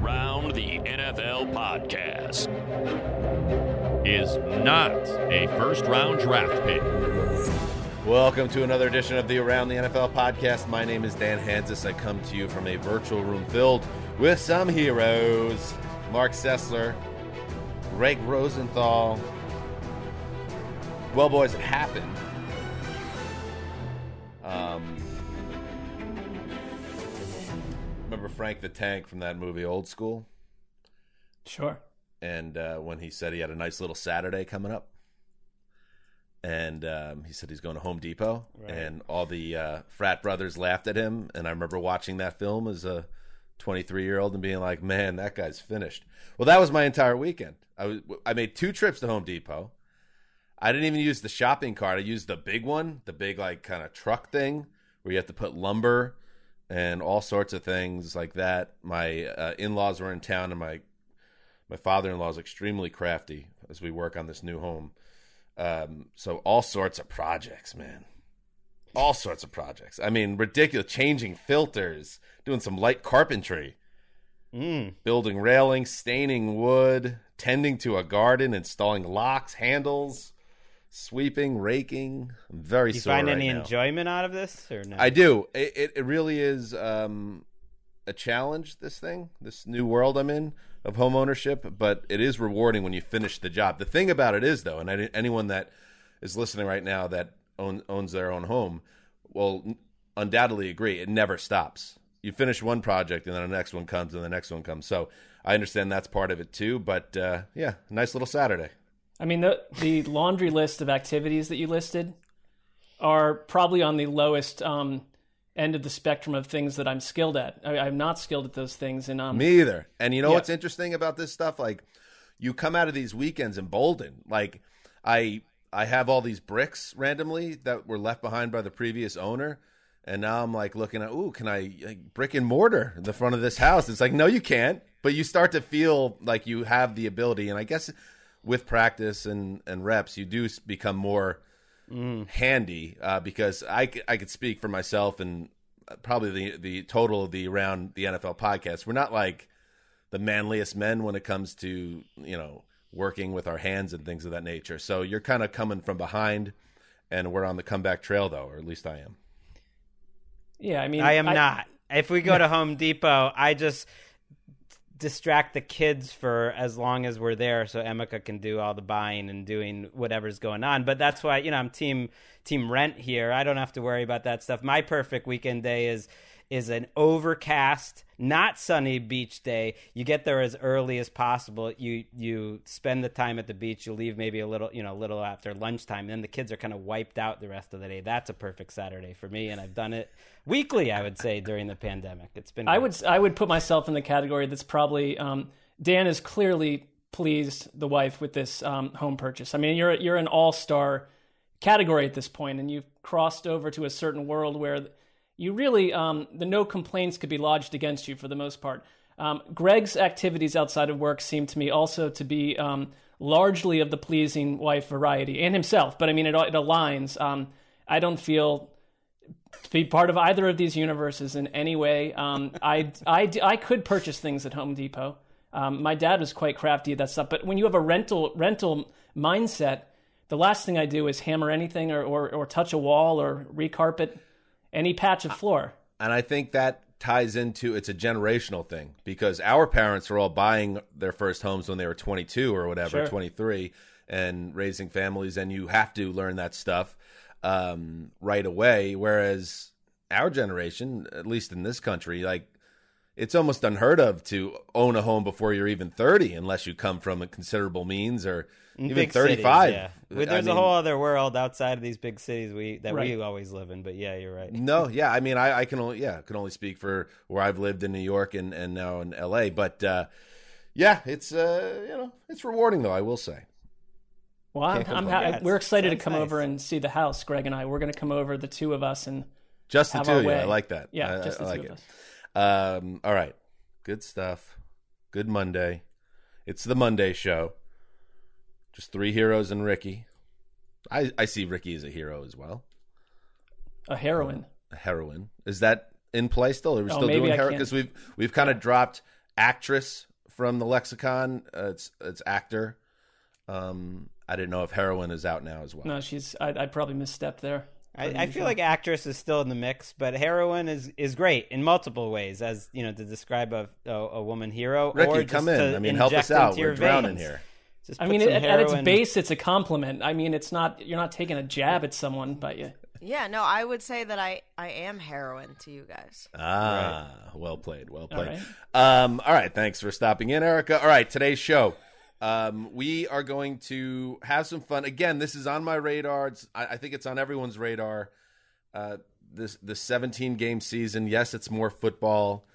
Around the NFL podcast is not a first-round draft pick. Welcome to another edition of the Around the NFL podcast. My name is Dan Hansis. I come to you from a virtual room filled with some heroes. Mark Sessler, Greg Rosenthal. Well, boys, it happened. Remember Frank the Tank from that movie Old School? Sure. And when he said he had a nice little Saturday coming up. And he said he's going to Home Depot. Right. And all the frat brothers laughed at him. And I remember watching that film as a 23-year-old and being like, man, that guy's finished. Well, that was my entire weekend. I made 2 trips to Home Depot. I didn't even use the shopping cart. I used the big one, the big like kind of truck thing where you have to put lumber and all sorts of things like that. My in-laws were in town, and my father-in-law is extremely crafty as we work on this new home. So all sorts of projects, man. All sorts of projects. I mean, ridiculous. Changing filters, doing some light carpentry, building railings, staining wood, tending to a garden, installing locks, handles, sweeping, raking. I'm very sore right now. Do you find any enjoyment out of this or no? I do. It really is a challenge, this new world I'm in of home ownership, but it is rewarding when you finish the job. The thing about it is, though, and anyone that is listening right now that owns their own home will undoubtedly agree, it never stops. You finish one project, and then the next one comes, and the next one comes. So I understand that's part of it, too. But, yeah, nice little Saturday. I mean, the laundry list of activities that you listed are probably on the lowest end of the spectrum of things that I'm skilled at. I'm not skilled at those things. And me either. And you know what's interesting about this stuff? Like, you come out of these weekends emboldened. Like, I have all these bricks randomly that were left behind by the previous owner. And now I'm like looking at, can I brick and mortar the front of this house? It's like, no, you can't. But you start to feel like you have the ability. And I guess with practice and reps, you do become more handy because I could speak for myself and probably the total of the Around the NFL podcast. We're not like the manliest men when it comes to, working with our hands and things of that nature. So you're kind of coming from behind, and we're on the comeback trail, though, or at least I am. Yeah, I mean, I am not. If we go to Home Depot, I just distract the kids for as long as we're there so Emeka can do all the buying and doing whatever's going on. But that's why, I'm team rent here. I don't have to worry about that stuff. My perfect weekend day is an overcast, not sunny beach day. You get there as early as possible. You spend the time at the beach. You leave maybe a little after lunchtime. And then the kids are kind of wiped out the rest of the day. That's a perfect Saturday for me, and I've done it weekly, I would say, during the pandemic. It's been great. I would put myself in the category that's probably Dan is clearly pleased the wife with this home purchase. I mean, you're an all-star category at this point, and you've crossed over to a certain world where you really, the no complaints could be lodged against you for the most part. Greg's activities outside of work seem to me also to be largely of the pleasing wife variety, and himself. But I mean, it aligns. I don't feel to be part of either of these universes in any way. I could purchase things at Home Depot. My dad was quite crafty at that stuff. But when you have a rental mindset, the last thing I do is hammer anything or touch a wall or recarpet any patch of floor. And I think that ties into, it's a generational thing, because our parents were all buying their first homes when they were 22 or whatever, sure. 23, and raising families, and you have to learn that stuff right away. Whereas our generation, at least in this country, like, it's almost unheard of to own a home before you're even 30, unless you come from a considerable means, or even big 35. Cities, yeah. There's a whole other world outside of these big cities we always live in. But yeah, you're right. No, yeah, I mean, I can only speak for where I've lived in New York and now in LA. But yeah, it's it's rewarding, though, I will say. Well, we're excited to come over and see the house, Greg and I. We're going to come over, the two of us, and just the two of you. I like that. Yeah, just the two of us. All right. Good stuff. Good Monday. It's the Monday show. Just 3 heroes and Ricky. I see Ricky as a hero as well. A heroine. A heroine. Is that in play still? Are we still maybe doing heroine? Because we've kind of dropped actress from the lexicon. It's actor. I didn't know if heroin is out now as well. No, I probably misstepped there. I feel like actress is still in the mix, but heroin is great in multiple ways, as to describe a woman hero. Ricky, or just come in. I mean, help us out. We're drowning here. I mean, at its base, it's a compliment. I mean, you're not taking a jab at someone, but you. Yeah, no, I would say that I am heroin to you guys. Right. Well played. Well played. All right. Thanks for stopping in, Erica. All right, today's show. We are going to have some fun. Again, this is on my radar. I think it's on everyone's radar. The 17-game season. Yes, it's more football,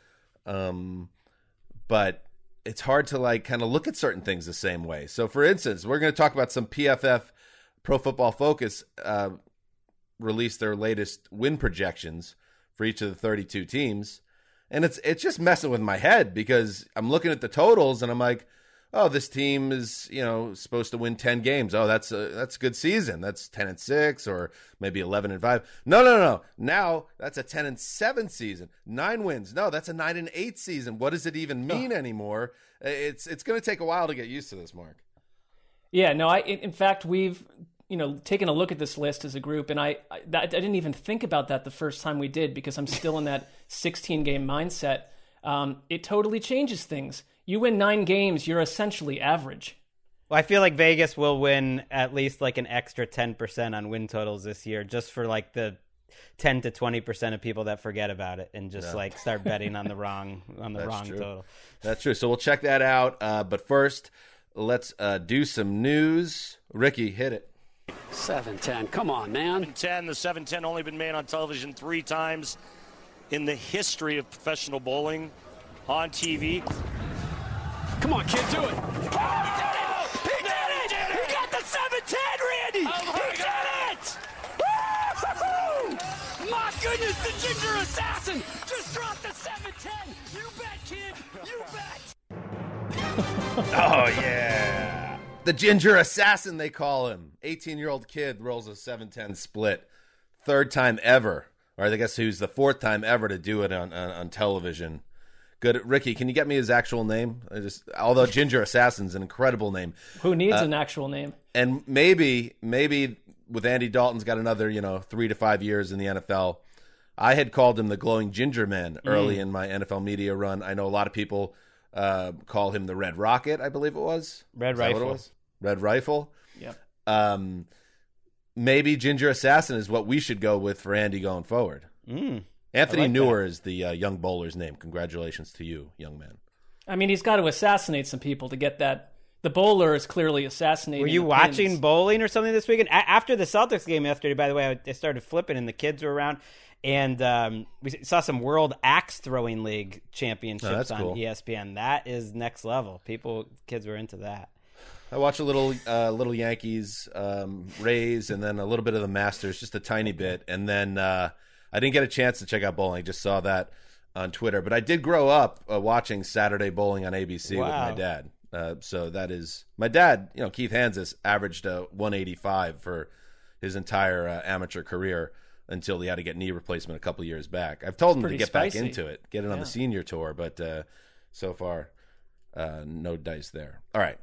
but it's hard to kind of look at certain things the same way. So, for instance, we're going to talk about some PFF, Pro Football Focus, released their latest win projections for each of the 32 teams, and it's just messing with my head because I'm looking at the totals and I'm like, oh, this team is, supposed to win 10 games. Oh, that's a good season. That's 10-6 or maybe 11-5. No. Now that's a 10-7 season. 9 wins. No, that's a 9-8 season. What does it even mean anymore? It's going to take a while to get used to this, Mark. Yeah, no, in fact, we've taken a look at this list as a group, and I didn't even think about that the first time we did because I'm still in that 16-game mindset. It totally changes things. You win 9 games, you're essentially average. Well, I feel like Vegas will win at least an extra 10% on win totals this year, just for the 10 to 20% of people that forget about it and just start betting on the wrong total. That's true. So we'll check that out. But first, let's do some news. Ricky, hit it. 7-10. Come on, man. 10. The 7-10 only been made on television 3 times in the history of professional bowling on TV. Come on, kid, do it. Oh, he did it! He got the 7-10, Randy! Oh, he did it! Woo-hoo-hoo! My goodness, the Ginger Assassin just dropped the 7-10. You bet, kid. You bet. Oh, yeah. The Ginger Assassin, they call him. 18-year-old kid rolls a 7-10 split. 3rd time ever. Or I guess who's the 4th time ever to do it on television. Good. Ricky, can you get me his actual name? Although Ginger Assassin's an incredible name. Who needs an actual name? And maybe with Andy Dalton's got another, 3 to 5 years in the NFL. I had called him the Glowing Ginger Man early in my NFL media run. I know a lot of people call him the Red Rocket, I believe it was. Red Rifle. What it was? Red Rifle. Yep. Maybe Ginger Assassin is what we should go with for Andy going forward. Anthony Newer is the young bowler's name. Congratulations to you, young man. I mean, he's got to assassinate some people to get that. The bowler is clearly assassinating. Were you watching bowling or something this weekend? After the Celtics game yesterday, by the way, I started flipping and the kids were around. And we saw some World Axe Throwing League championships on ESPN. That is next level. Kids were into that. I watch a little Yankees, Rays, and then a little bit of the Masters, just a tiny bit. And then I didn't get a chance to check out bowling. I just saw that on Twitter. But I did grow up watching Saturday Bowling on ABC with my dad. So that is my dad. Keith Hansis averaged 185 for his entire amateur career until he had to get knee replacement a couple years back. I've told him to get back into it, get it on the senior tour, but so far no dice there. All right,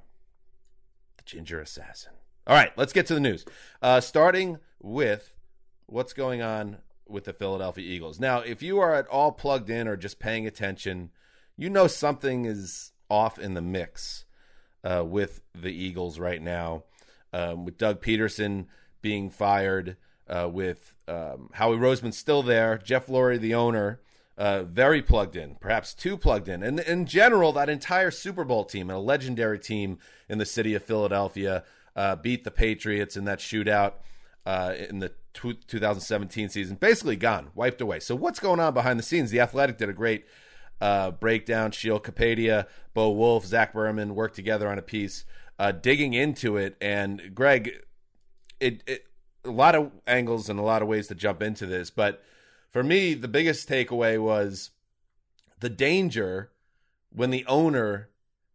the Ginger Assassin. All right, let's get to the news. Starting with what's going on with the Philadelphia Eagles. Now, if you are at all plugged in or just paying attention, something is off in the mix with the Eagles right now, with Doug Peterson being fired, with Howie Roseman still there, Jeff Lurie, the owner, very plugged in, perhaps too plugged in. And in general, that entire Super Bowl team, a legendary team in the city of Philadelphia, beat the Patriots in that shootout in the 2017 season, basically gone, wiped away. So what's going on behind the scenes? The Athletic did a great breakdown. Sheil Kapadia, Bo Wolf, Zach Berman worked together on a piece digging into it. And Greg, it a lot of angles and a lot of ways to jump into this, but for me, the biggest takeaway was the danger when the owner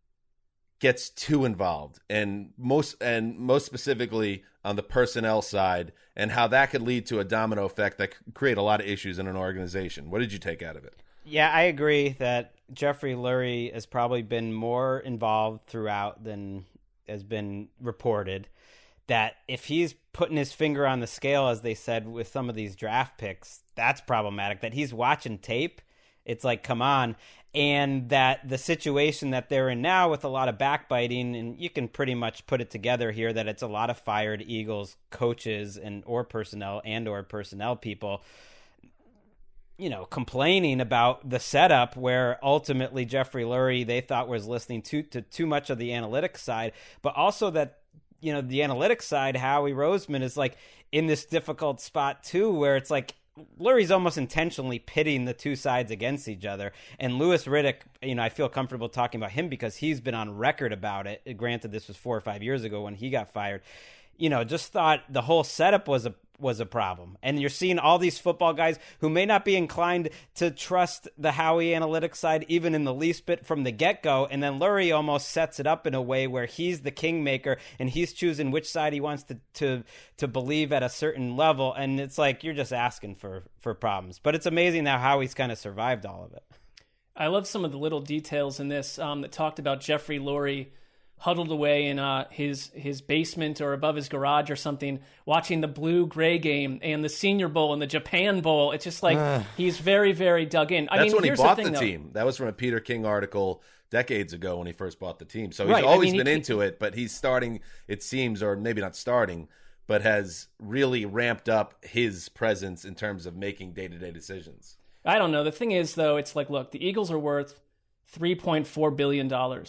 gets too involved, and most specifically on the personnel side, and how that could lead to a domino effect that could create a lot of issues in an organization. What did you take out of it? Yeah, I agree that Jeffrey Lurie has probably been more involved throughout than has been reported. That if he's putting his finger on the scale, as they said, with some of these draft picks, that's problematic. That he's watching tape, it's like, come on. And that the situation that they're in now with a lot of backbiting, and you can pretty much put it together here that it's a lot of fired Eagles coaches or personnel people, complaining about the setup where ultimately Jeffrey Lurie they thought was listening to too much of the analytics side, but also that the analytics side, Howie Roseman is like in this difficult spot too, where it's like Lurie's almost intentionally pitting the two sides against each other. And Louis Riddick, I feel comfortable talking about him because he's been on record about it. Granted, this was 4 or 5 years ago when he got fired. Just thought the whole setup was a problem. And you're seeing all these football guys who may not be inclined to trust the Howie analytics side even in the least bit from the get-go, and then Lurie almost sets it up in a way where he's the kingmaker and he's choosing which side he wants to believe at a certain level, and it's like you're just asking for problems. But it's amazing how Howie's kind of survived all of it. I love some of the little details in this that talked about Jeffrey Lurie huddled away in his basement or above his garage or something, watching the Blue-Gray game and the Senior Bowl and the Japan Bowl. It's just like he's very, very dug in. That's when he bought the team. That was from a Peter King article decades ago when he first bought the team. So he's always been into it, but he's starting, it seems, or maybe not starting, but has really ramped up his presence in terms of making day-to-day decisions. I don't know. The thing is, though, it's like, look, the Eagles are worth $3.4 billion.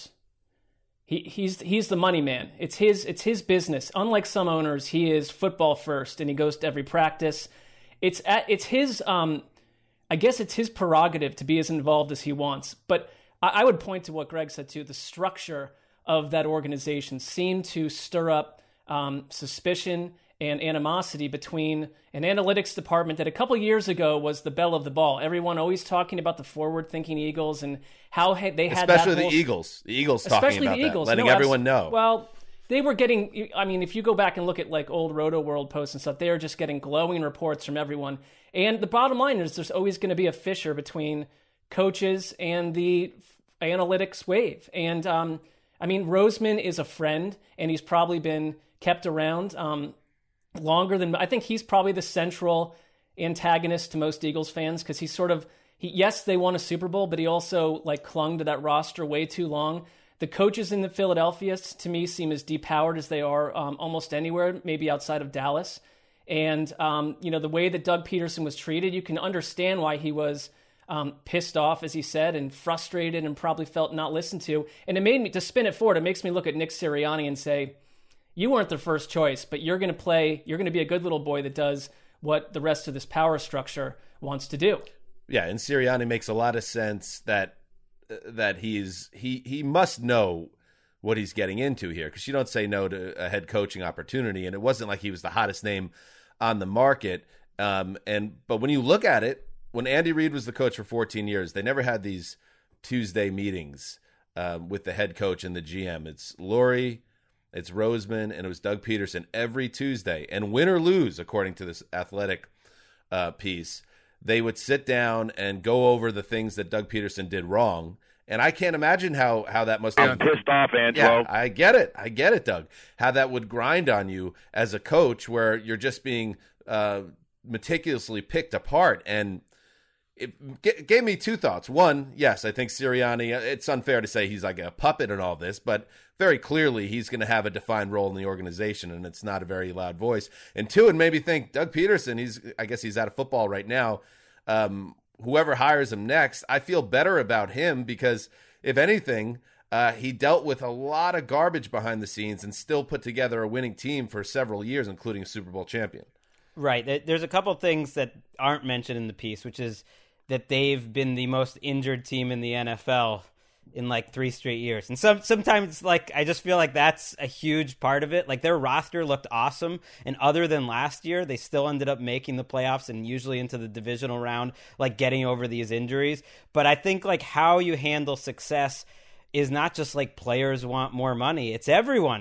He's the money man. It's his business. Unlike some owners, he is football first, and he goes to every practice. It's his I guess it's his prerogative to be as involved as he wants. But I would point to what Greg said too. The structure of that organization seemed to stir up suspicion and animosity between an analytics department that a couple years ago was the belle of the ball. Everyone always talking about the forward-thinking Eagles and how they had especially that whole, the Eagles. The Eagles talking about that, letting everyone know. Well, they were getting. I mean, if you go back and look at like old Roto World posts and stuff, they are just getting glowing reports from everyone. And the bottom line is, there's always going to be a fissure between coaches and the analytics wave. And I mean, Roseman is a friend, and he's probably been kept around longer than, I think he's probably the central antagonist to most Eagles fans, because he's sort of, yes, they won a Super Bowl, but he also like clung to that roster way too long. The coaches in the Philadelphia, to me, seem as depowered as they are almost anywhere, maybe outside of Dallas. And, the way that Doug Peterson was treated, you can understand why he was pissed off, as he said, and frustrated and probably felt not listened to. And it made me, to spin it forward, it makes me look at Nick Sirianni and say, you weren't the first choice, but you're going to be a good little boy that does what the rest of this power structure wants to do. Yeah, and Sirianni makes a lot of sense that he must know what he's getting into here, because you don't say no to a head coaching opportunity, and it wasn't like he was the hottest name on the market. But when you look at it, when Andy Reid was the coach for 14 years, they never had these Tuesday meetings with the head coach and the GM. It's Lurie, it's Roseman, and it was Doug Peterson every Tuesday. And win or lose, according to this Athletic piece, they would sit down and go over the things that Doug Peterson did wrong. And I can't imagine how that must have... I'm pissed off, Angelo. Yeah, I get it, Doug. How that would grind on you as a coach, where you're just being meticulously picked apart. And it gave me two thoughts. One, yes, I think Sirianni, it's unfair to say he's like a puppet in all this, but very clearly he's going to have a defined role in the organization, and it's not a very loud voice. And two, it made me think Doug Peterson, I guess he's out of football right now. Whoever hires him next, I feel better about him, because if anything, he dealt with a lot of garbage behind the scenes and still put together a winning team for several years, including a Super Bowl champion. Right. There's a couple of things that aren't mentioned in the piece, which is that they've been the most injured team in the NFL in like 3 straight years. And sometimes, like, I just feel like that's a huge part of it. Like, their roster looked awesome, and other than last year, they still ended up making the playoffs and usually into the divisional round, like getting over these injuries. But I think like how you handle success is not just like players want more money. It's everyone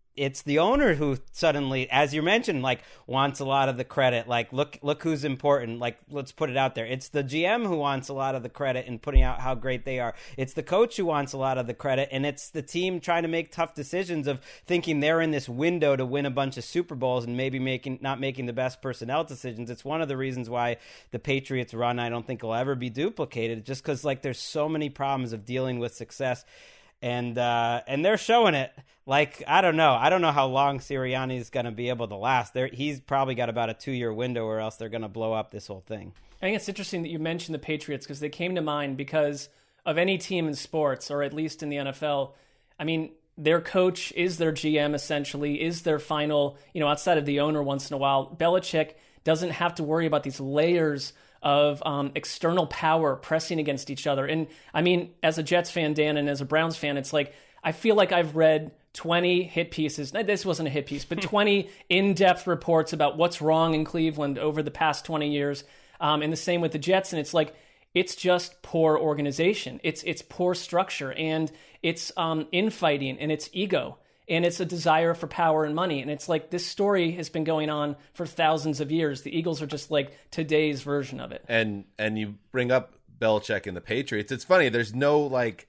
it's the owner who suddenly, as you mentioned, like wants a lot of the credit. Like, look who's important. Like, let's put it out there. It's the GM who wants a lot of the credit and putting out how great they are. It's the coach who wants a lot of the credit, and it's the team trying to make tough decisions of thinking they're in this window to win a bunch of Super Bowls and maybe not making the best personnel decisions. It's one of the reasons why the Patriots run, I don't think, will ever be duplicated, just because like there's so many problems of dealing with success. And they're showing it. Like, I don't know how long Sirianni is going to be able to last. He's probably got about a 2-year window, or else they're going to blow up this whole thing. I think it's interesting that you mentioned the Patriots, because they came to mind because of any team in sports, or at least in the NFL. I mean, their coach is their GM, essentially, is their final, outside of the owner once in a while. Belichick doesn't have to worry about these layers of external power pressing against each other. And I mean, as a Jets fan, Dan, and as a Browns fan, it's like, I feel like I've read 20 hit pieces. This wasn't a hit piece, but 20 in-depth reports about what's wrong in Cleveland over the past 20 years. And the same with the Jets. And it's like, it's just poor organization. It's poor structure, and it's infighting, and it's ego. And it's a desire for power and money. And it's like, this story has been going on for thousands of years. The Eagles are just like today's version of it. And you bring up Belichick and the Patriots. It's funny. There's no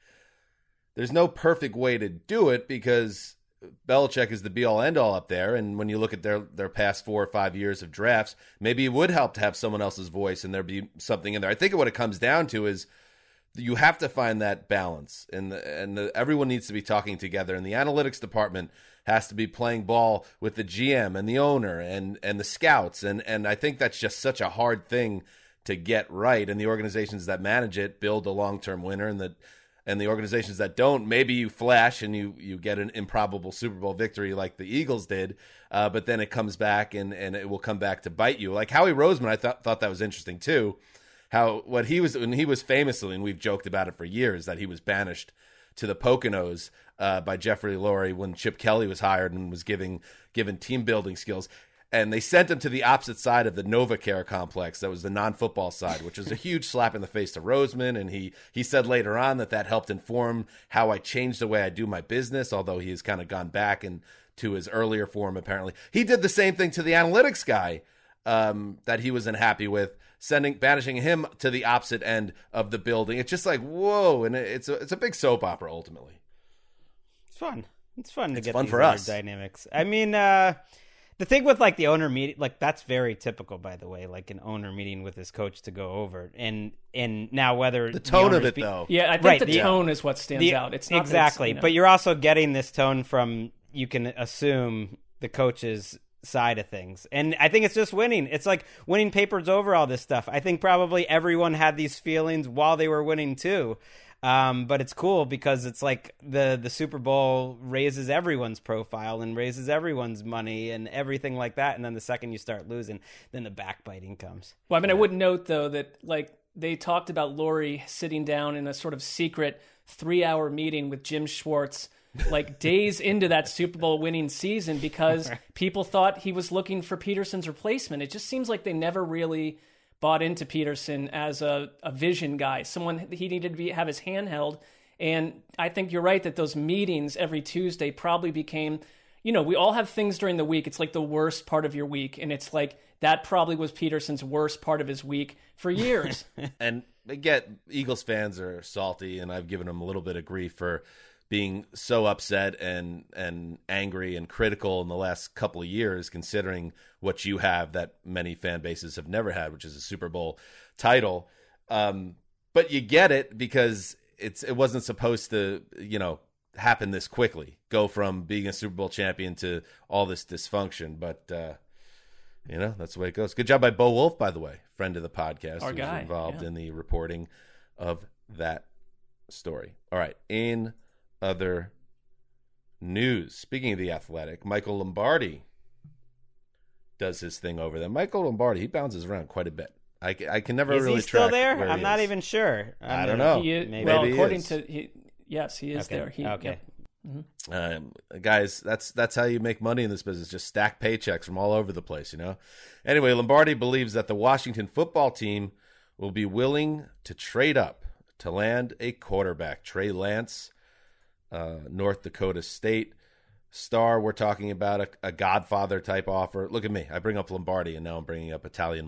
perfect way to do it, because Belichick is the be-all, end-all up there. And when you look at their past 4 or 5 years of drafts, maybe it would help to have someone else's voice and there be something in there. I think what it comes down to is you have to find that balance, and everyone needs to be talking together, and the analytics department has to be playing ball with the GM and the owner and the scouts, and I think that's just such a hard thing to get right. And the organizations that manage it build a long-term winner, and the organizations that don't, maybe you flash and you get an improbable Super Bowl victory like the Eagles did, but then it comes back and it will come back to bite you. Like Howie Roseman, I thought that was interesting too. When he was famously, and we've joked about it for years, that he was banished to the Poconos by Jeffrey Lurie when Chip Kelly was hired and was given team building skills. And they sent him to the opposite side of the NovaCare complex. That was the non-football side, which was a huge slap in the face to Roseman. And he said later on that helped inform how I changed the way I do my business, although he has kind of gone back to his earlier form, apparently. He did the same thing to the analytics guy that he was unhappy with, banishing him to the opposite end of the building. It's just like, whoa, and it's a big soap opera ultimately. It's fun. It's fun to get fun these for us. dynamics. I mean, the thing with like the owner meeting, like that's very typical, by the way, like an owner meeting with his coach to go over, and now whether the tone of it though, yeah, I think the tone is what stands out. It's not exactly, but you're also getting this tone from, you can assume, the coach's side of things. And I think it's just winning. It's like winning papers over all this stuff. I think probably everyone had these feelings while they were winning too. But it's cool because it's like the Super Bowl raises everyone's profile and raises everyone's money and everything like that. And then the second you start losing, then the backbiting comes. Well, I mean, I would note though that like they talked about Lurie sitting down in a sort of secret 3-hour meeting with Jim Schwartz like days into that Super Bowl winning season, because people thought he was looking for Peterson's replacement. It just seems like they never really bought into Peterson as a vision guy, someone he needed to have his hand held. And I think you're right that those meetings every Tuesday probably became, we all have things during the week. It's like the worst part of your week. And it's like that probably was Peterson's worst part of his week for years. And I get Eagles fans are salty, and I've given them a little bit of grief for being so upset and angry and critical in the last couple of years, considering what you have that many fan bases have never had, which is a Super Bowl title. But you get it, because it wasn't supposed to, happen this quickly, go from being a Super Bowl champion to all this dysfunction. But, that's the way it goes. Good job by Bo Wolf, by the way, friend of the podcast, Our guy, involved in the reporting of that story. All right. In other news, speaking of The Athletic, Michael Lombardi does his thing over there. Michael Lombardi, he bounces around quite a bit. I can never really track. Is he still there? I'm not even sure. I don't know. Maybe according to yes, he is there. Okay. Yep. Mm-hmm. Guys, that's how you make money in this business. Just stack paychecks from all over the place, Anyway, Lombardi believes that the Washington football team will be willing to trade up to land a quarterback. Trey Lance, North Dakota State star, we're talking about a Godfather type offer. Look at me. I bring up Lombardi, and now I'm bringing up Italian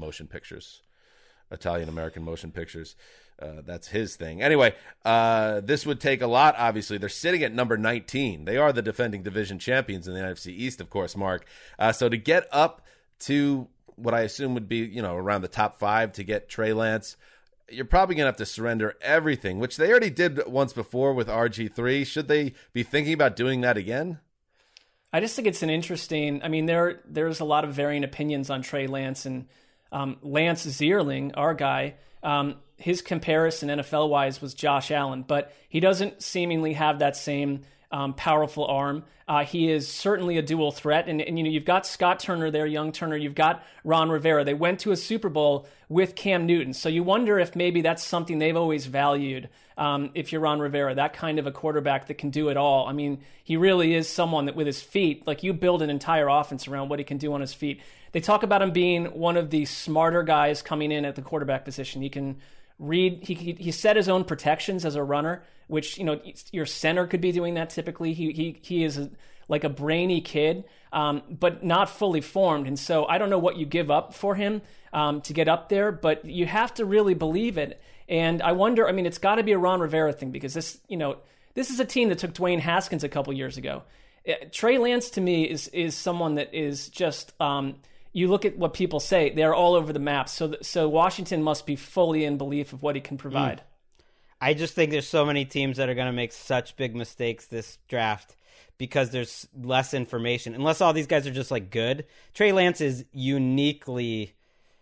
American motion pictures. That's his thing. Anyway, this would take a lot, obviously. They're sitting at number 19. They are the defending division champions in the NFC East, of course, Mark. So to get up to what I assume would be, around the top 5 to get Trey Lance, you're probably going to have to surrender everything, which they already did once before with RG3. Should they be thinking about doing that again? I just think it's an interesting. I mean, there's a lot of varying opinions on Trey Lance, and Lance Zierling, our guy. His comparison NFL-wise was Josh Allen, but he doesn't seemingly have that same powerful arm. He is certainly a dual threat, and you've got Scott Turner there, young Turner. You've got Ron Rivera. They went to a Super Bowl with Cam Newton, so you wonder if maybe that's something they've always valued. If you're Ron Rivera, that kind of a quarterback that can do it all. I mean, he really is someone that with his feet, like you build an entire offense around what he can do on his feet. They talk about him being one of the smarter guys coming in at the quarterback position. He can read. He set his own protections as a runner, which your center could be doing that typically. He is like a brainy kid, but not fully formed. And so I don't know what you give up for him to get up there, but you have to really believe it. And I wonder. I mean, it's got to be a Ron Rivera thing because this is a team that took Dwayne Haskins a couple years ago. Trey Lance to me is someone that is just. You look at what people say; they're all over the map. So Washington must be fully in belief of what he can provide. I just think there's so many teams that are going to make such big mistakes this draft because there's less information. Unless all these guys are just like good, Trey Lance is uniquely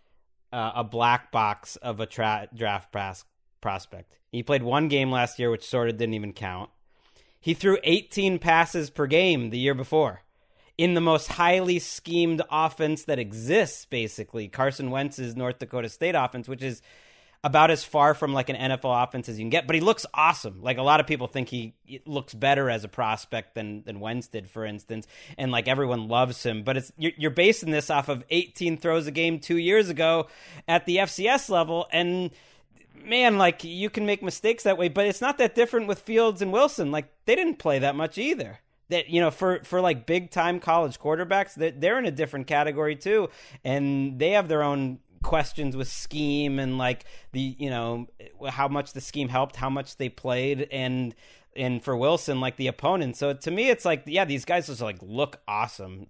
a black box of a draft prospect. He played one game last year, which sort of didn't even count. He threw 18 passes per game the year before. In the most highly schemed offense that exists, basically, Carson Wentz's North Dakota State offense, which is about as far from like an NFL offense as you can get. But he looks awesome. Like a lot of people think he looks better as a prospect than Wentz did, for instance. And like everyone loves him. But you're basing this off of 18 throws a game 2 years ago at the FCS level. And man, like you can make mistakes that way. But it's not that different with Fields and Wilson. Like they didn't play that much either. That for like big time college quarterbacks, they're in a different category too, and they have their own questions with scheme and like the how much the scheme helped, how much they played, and for Wilson like the opponent. So to me, it's like these guys just like look awesome.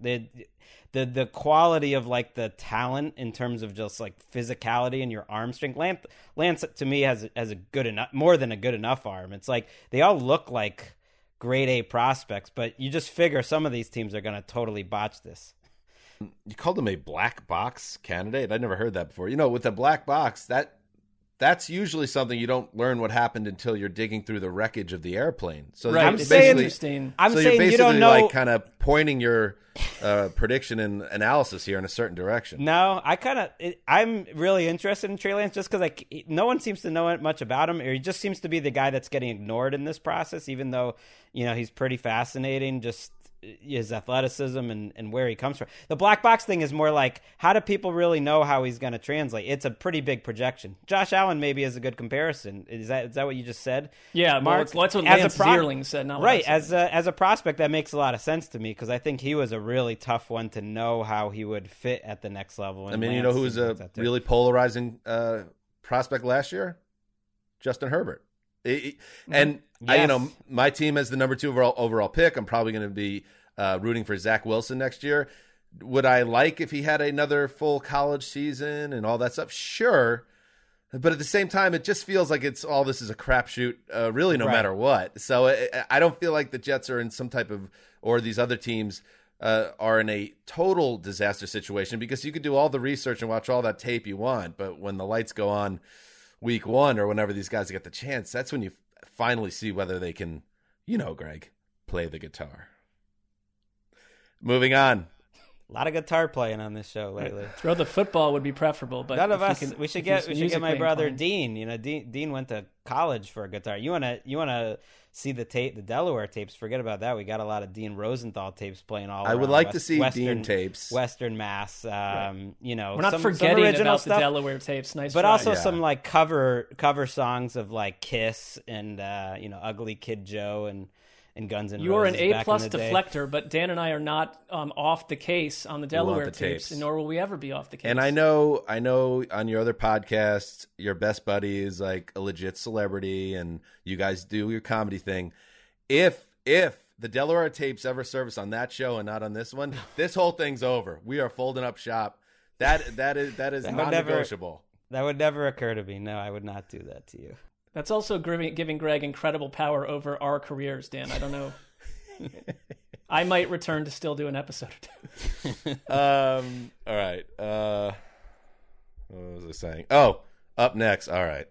The quality of like the talent in terms of just like physicality and your arm strength. Lance to me has a good enough, more than a good enough arm. It's like they all look like grade A prospects, but you just figure some of these teams are going to totally botch this. You called him a black box candidate? I never heard that before. With a black box, that's usually something you don't learn what happened until you're digging through the wreckage of the airplane. So right. I'm saying you don't know, like kind of pointing your prediction and analysis here in a certain direction. No, I'm really interested in Trey Lance just because no one seems to know much about him, or he just seems to be the guy that's getting ignored in this process, even though he's pretty fascinating. Just his athleticism and where he comes from. The black box thing is more like, how do people really know how he's going to translate? It's a pretty big projection. Josh Allen maybe is a good comparison. Is that what you just said? Yeah, Mark. That's what Lance Zierling said. Not right. As a prospect, that makes a lot of sense to me because I think he was a really tough one to know how he would fit at the next level. And who was a really polarizing prospect last year? Justin Herbert. My team has the number 2 overall pick. I'm probably going to be rooting for Zach Wilson next year. Would I like if he had another full college season and all that stuff? Sure. But at the same time, it just feels like this is a crapshoot, really, no matter what. So I don't feel like the Jets are in some type of, or these other teams are in a total disaster situation because you could do all the research and watch all that tape you want. But when the lights go on week 1 or whenever these guys get the chance, that's when you finally see whether they can, Greg, play the guitar. Moving on. A lot of guitar playing on this show lately. Throw the football would be preferable, but none of us. We should get my brother playing. Dean. Dean went to college for a guitar. You wanna see the Delaware tapes? Forget about that. We got a lot of Dean Rosenthal tapes playing all. I would like to see Dean tapes. Western Mass. We're not forgetting about the Delaware tapes. Nice, but try. Also some like cover songs of like Kiss and Ugly Kid Joe in Guns N' Roses. You are an back in A-plus the day. deflector, but Dan and I are not off the case on the Delaware the tapes, tapes. nor will we ever be off the case. And I know on your other podcasts, your best buddy is like a legit celebrity, and you guys do your comedy thing. If the Delaware tapes ever surface on that show and not on this one, this whole thing's over. We are folding up shop. That is non-negotiable. That would never occur to me. No, I would not do that to you. That's also giving Greg incredible power over our careers, Dan. I don't know. I might return to still do an episode or two. All right. What was I saying? Oh, up next. All right.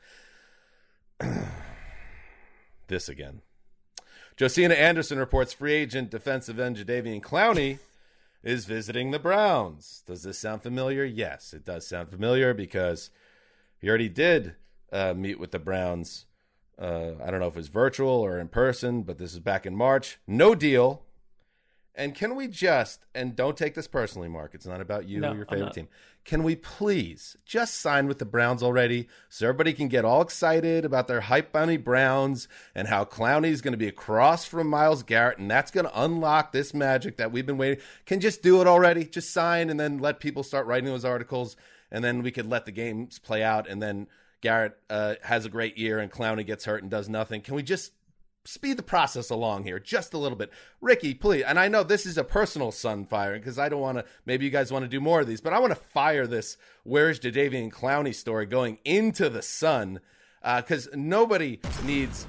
This again. Josina Anderson reports free agent defensive end Jadeveon Clowney is visiting the Browns. Does this sound familiar? Yes, it does sound familiar because he already did meet with the Browns. I don't know if it was virtual or in person, but this is back in March. No deal. And can we just, and don't take this personally, Mark, it's not about you or your favorite team. Can we please just sign with the Browns already so everybody can get all excited about their hype bunny Browns and how Clowney's going to be across from Myles Garrett, and that's going to unlock this magic that we've been waiting. Can just do it already. Just sign and then let people start writing those articles, and then we could let the games play out, and then Garrett has a great year and Clowney gets hurt and does nothing. Can we just speed the process along here just a little bit? Ricky, please. And I know this is a personal Sun firing because I don't want to, maybe you guys want to do more of these, but I want to fire this where's Jadeveon Clowney story going into the Sun because nobody needs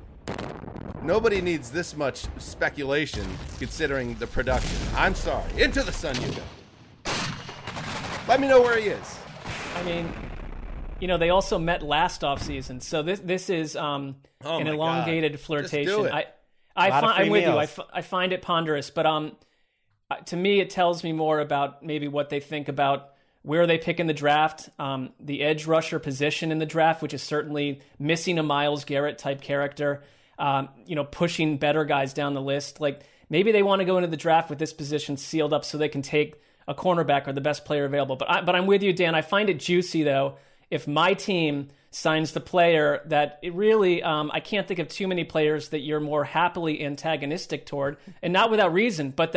this much speculation considering the production. I'm sorry. Into the Sun you go. Let me know where he is. I mean, they also met last offseason, so this is an elongated flirtation. I'm with you. I find it ponderous, but to me, it tells me more about maybe what they think about where they pick in the draft, the edge rusher position in the draft, which is certainly missing a Myles Garrett type character. Pushing better guys down the list. Like maybe they want to go into the draft with this position sealed up so they can take a cornerback or the best player available. But I'm with you, Dan. I find it juicy though. If my team signs the player that it really, I can't think of too many players that you're more happily antagonistic toward, and not without reason. But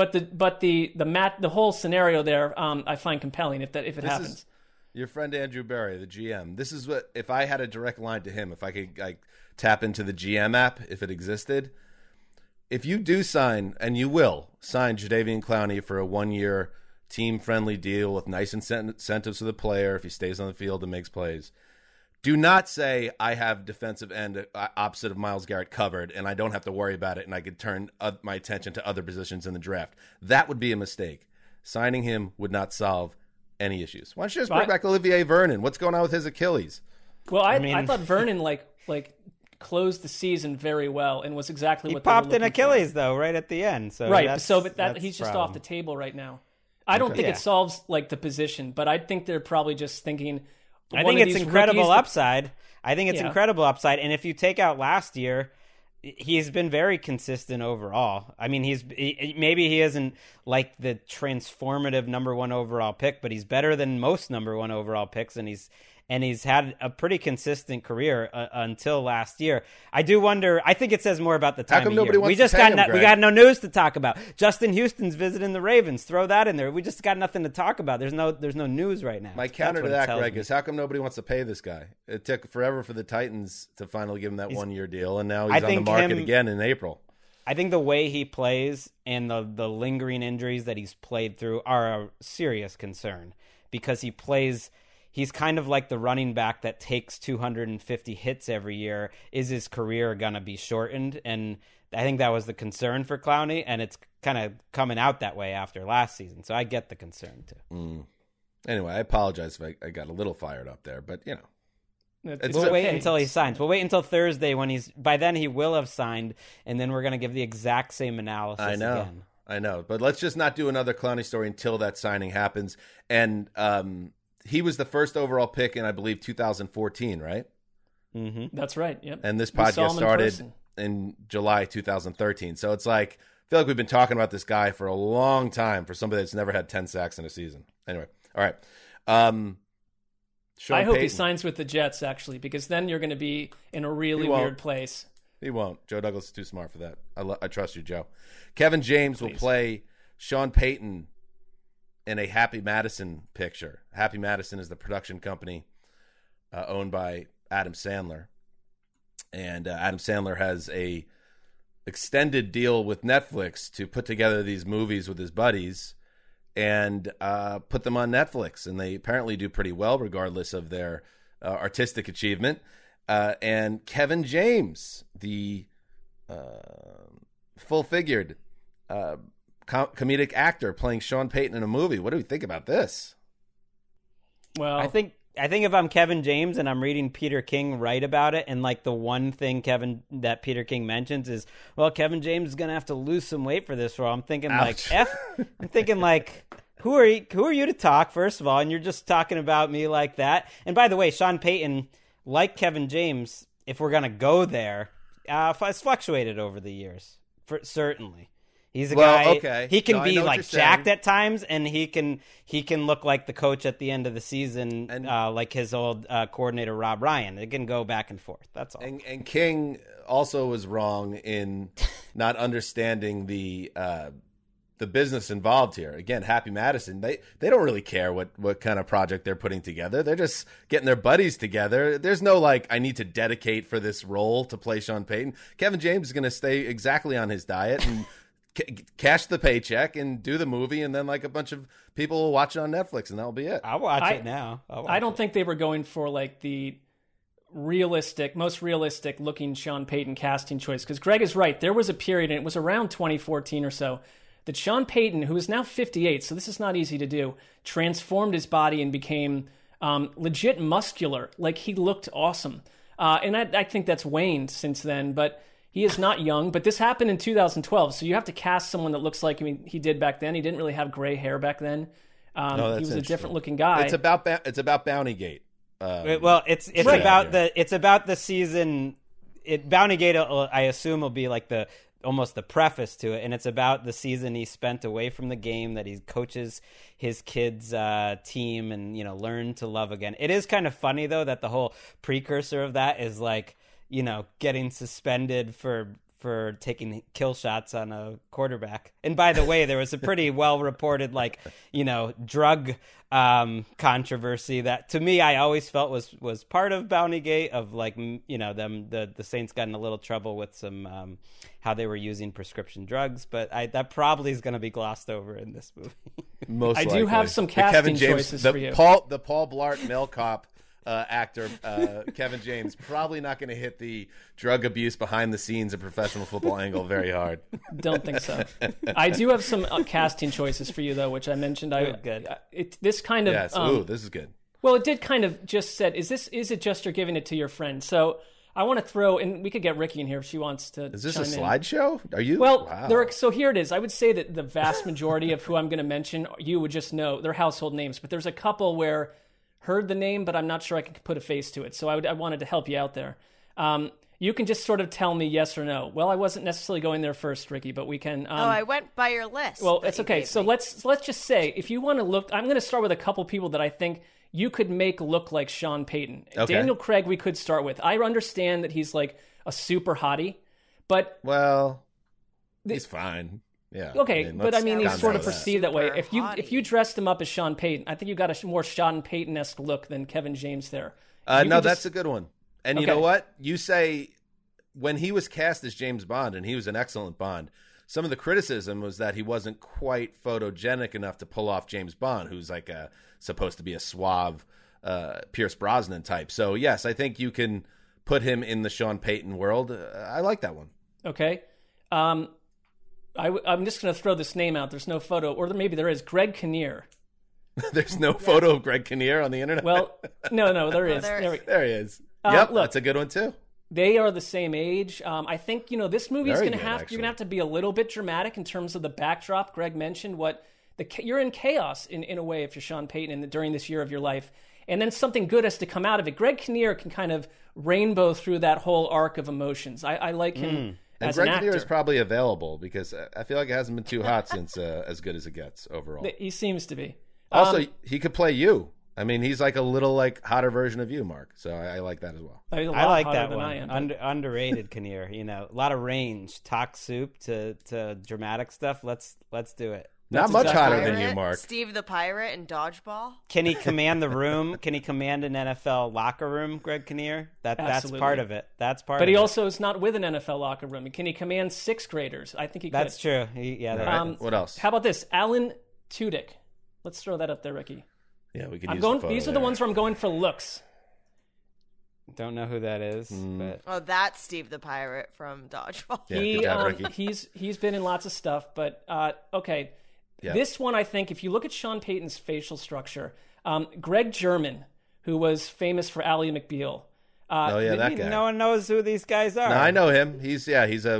the whole scenario there, I find compelling if it happens. Your friend Andrew Berry, the GM. This is what if I had a direct line to him, if I could tap into the GM app, if it existed. If you do sign, and you will sign Jadeveon Clowney for a 1-year team-friendly deal with nice incentives for the player if he stays on the field and makes plays. Do not say, I have defensive end opposite of Myles Garrett covered, and I don't have to worry about it, and I could turn my attention to other positions in the draft. That would be a mistake. Signing him would not solve any issues. Why don't you just bring back Olivier Vernon? What's going on with his Achilles? Well, I thought Vernon, closed the season very well and was exactly what he popped an Achilles, though, right at the end. So right, but he's just off the table right now. I don't think it solves the position, but I think they're probably just thinking. I think it's incredible upside. Incredible upside, and if you take out last year, he's been very consistent overall. I mean, maybe he isn't like the transformative number 1 overall pick, but he's better than most number 1 overall picks, and he's had a pretty consistent career until last year. I do wonder. I think it says more about the time. How come of nobody year. wants We just to pay got him, Greg? we got no news to talk about. Justin Houston's visiting the Ravens. Throw that in there. We just got nothing to talk about. There's no news right now. My counter to that, Greg, is how come nobody wants to pay this guy? It took forever for the Titans to finally give him that 1-year deal, and now he's on the market again in April. I think the way he plays and the lingering injuries that he's played through are a serious concern because he plays. He's kind of like the running back that takes 250 hits every year. Is his career going to be shortened? And I think that was the concern for Clowney, and it's kind of coming out that way after last season. So I get the concern, too. Anyway, I apologize if I got a little fired up there, but, We'll wait until he signs. We'll wait until Thursday by then he will have signed, and then we're going to give the exact same analysis again. I know. But let's just not do another Clowney story until that signing happens. And, he was the first overall pick in, I believe, 2014, right? Mm-hmm. That's right. Yep. And this podcast started in July 2013. So it's I feel like we've been talking about this guy for a long time for somebody that's never had 10 sacks in a season. Anyway, all right. I hope he signs with the Jets, actually, because then you're going to be in a really weird place. He won't. Joe Douglas is too smart for that. I trust you, Joe. Kevin James will play Sean Payton in a Happy Madison picture. Happy Madison is the production company owned by Adam Sandler. And Adam Sandler has a extended deal with Netflix to put together these movies with his buddies and put them on Netflix. And they apparently do pretty well, regardless of their artistic achievement. And Kevin James, the full-figured comedic actor playing Sean Payton in a movie. What do we think about this? Well, I think if I'm Kevin James and I'm reading Peter King write about it, and like the one thing that Peter King mentions is, well, Kevin James is gonna have to lose some weight for this role. I'm thinking who are you to talk, first of all, and you're just talking about me like that. And by the way, Sean Payton, like Kevin James, if we're gonna go there, has fluctuated over the years, certainly. He's a guy. Okay. He can be like jacked at times, and he can look like the coach at the end of the season, and like his old coordinator Rob Ryan. It can go back and forth. That's all. And King also was wrong in not understanding the business involved here. Again, Happy Madison, they don't really care what kind of project they're putting together. They're just getting their buddies together. There's no like, I need to dedicate for this role to play Sean Payton. Kevin James is going to stay exactly on his diet and cash the paycheck and do the movie, and then like a bunch of people will watch it on Netflix, and that'll be it. I'll watch it now. I don't think they were going for like the most realistic looking Sean Payton casting choice, because Greg is right. There was a period, and it was around 2014 or so, that Sean Payton, who is now 58, so this is not easy to do, transformed his body and became legit muscular. Like, he looked awesome. And I think that's waned since then, but he is not young. But this happened in 2012, so you have to cast someone that looks like he did back then. He didn't really have gray hair back then. He was a different looking guy. It's about Bountygate. Well, it's about the season. Bountygate, I assume, will be like almost the preface to it, and it's about the season he spent away from the game, that he coaches his kids' team and learned to love again. It is kind of funny though that the whole precursor of that is like getting suspended for taking kill shots on a quarterback. And by the way, there was a pretty well reported drug controversy that, to me, I always felt was part of Bountygate, of the Saints got in a little trouble with some how they were using prescription drugs, but that probably is going to be glossed over in this movie. Most I likely. do have some casting choices for you. The Paul Blart Male Cop actor Kevin James probably not going to hit the drug abuse behind the scenes of professional football angle very hard. Don't think so. I do have some casting choices for you though, which I mentioned. Good. This kind of yes. This is good. Well, it did kind of just said, is it just you're giving it to your friend? So I want to throw, and we could get Ricky in here if she wants to. Is this a chime in. slideshow? Are you? Well, wow. So here it is. I would say that the vast majority of who I'm going to mention, you would just know they're household names, but there's a couple where heard the name, but I'm not sure I can put a face to it. So I wanted to help you out there. You can just sort of tell me yes or no. Well, I wasn't necessarily going there first, Ricky, but we can. I went by your list. Well, it's okay. So let's just say, if you want to look, I'm going to start with a couple people that I think you could make look like Sean Payton. Okay. Daniel Craig, we could start with. I understand that he's like a super hottie, but he's fine. Yeah. Okay, but I mean, he's sort of perceived that way. Hottie. If you dressed him up as Sean Payton, I think you got a more Sean Payton-esque look than Kevin James there. That's a good one. And you Okay. know what? You say when he was cast as James Bond, and he was an excellent Bond, some of the criticism was that he wasn't quite photogenic enough to pull off James Bond, who's like supposed to be a suave Pierce Brosnan type. So, yes, I think you can put him in the Sean Payton world. I like that one. Okay. I'm just going to throw this name out. There's no photo, or maybe there is. Greg Kinnear. There's no photo of Greg Kinnear on the internet? Well, no, there is. there is. There he is. Yep, look, that's a good one, too. They are the same age. I think, this movie is Very going to good, have, actually. you're going to have to be a little bit dramatic in terms of the backdrop. Greg mentioned you're in chaos in a way if you're Sean Payton during this year of your life. And then something good has to come out of it. Greg Kinnear can kind of rainbow through that whole arc of emotions. I like him And as Greg an actor. Kinnear is probably available because I feel like it hasn't been too hot since As Good as It Gets overall. He seems to be. Also, he could play you I mean, he's like a little like hotter version of you, Mark. So I like that as well. He's a lot I like hotter that than one. I am, but- Underrated Kinnear. You know, a lot of range. Talk soup to dramatic stuff. Let's do it. Not That's much exactly hotter Pirate, than you, Mark. Steve the Pirate in Dodgeball. Can he command the room? Can he command an NFL locker room, Greg Kinnear? That's Absolutely. part of it. That's part. But of he it. also is not with an NFL locker room. Can he command sixth graders? I think he could. That's true. What else? How about this? Alan Tudyk. Let's throw that up there, Ricky. Yeah, we could. I'm use going. a photo These are the there. ones where I'm going for looks. Don't know who that is, but Oh, that's Steve the Pirate from Dodgeball. Yeah, good job, Ricky. He's been in lots of stuff, but okay. Yeah. This one, I think, if you look at Sean Payton's facial structure, Greg German, who was famous for Ally McBeal. Oh yeah, that guy. no one knows who these guys are. No, I know him. He's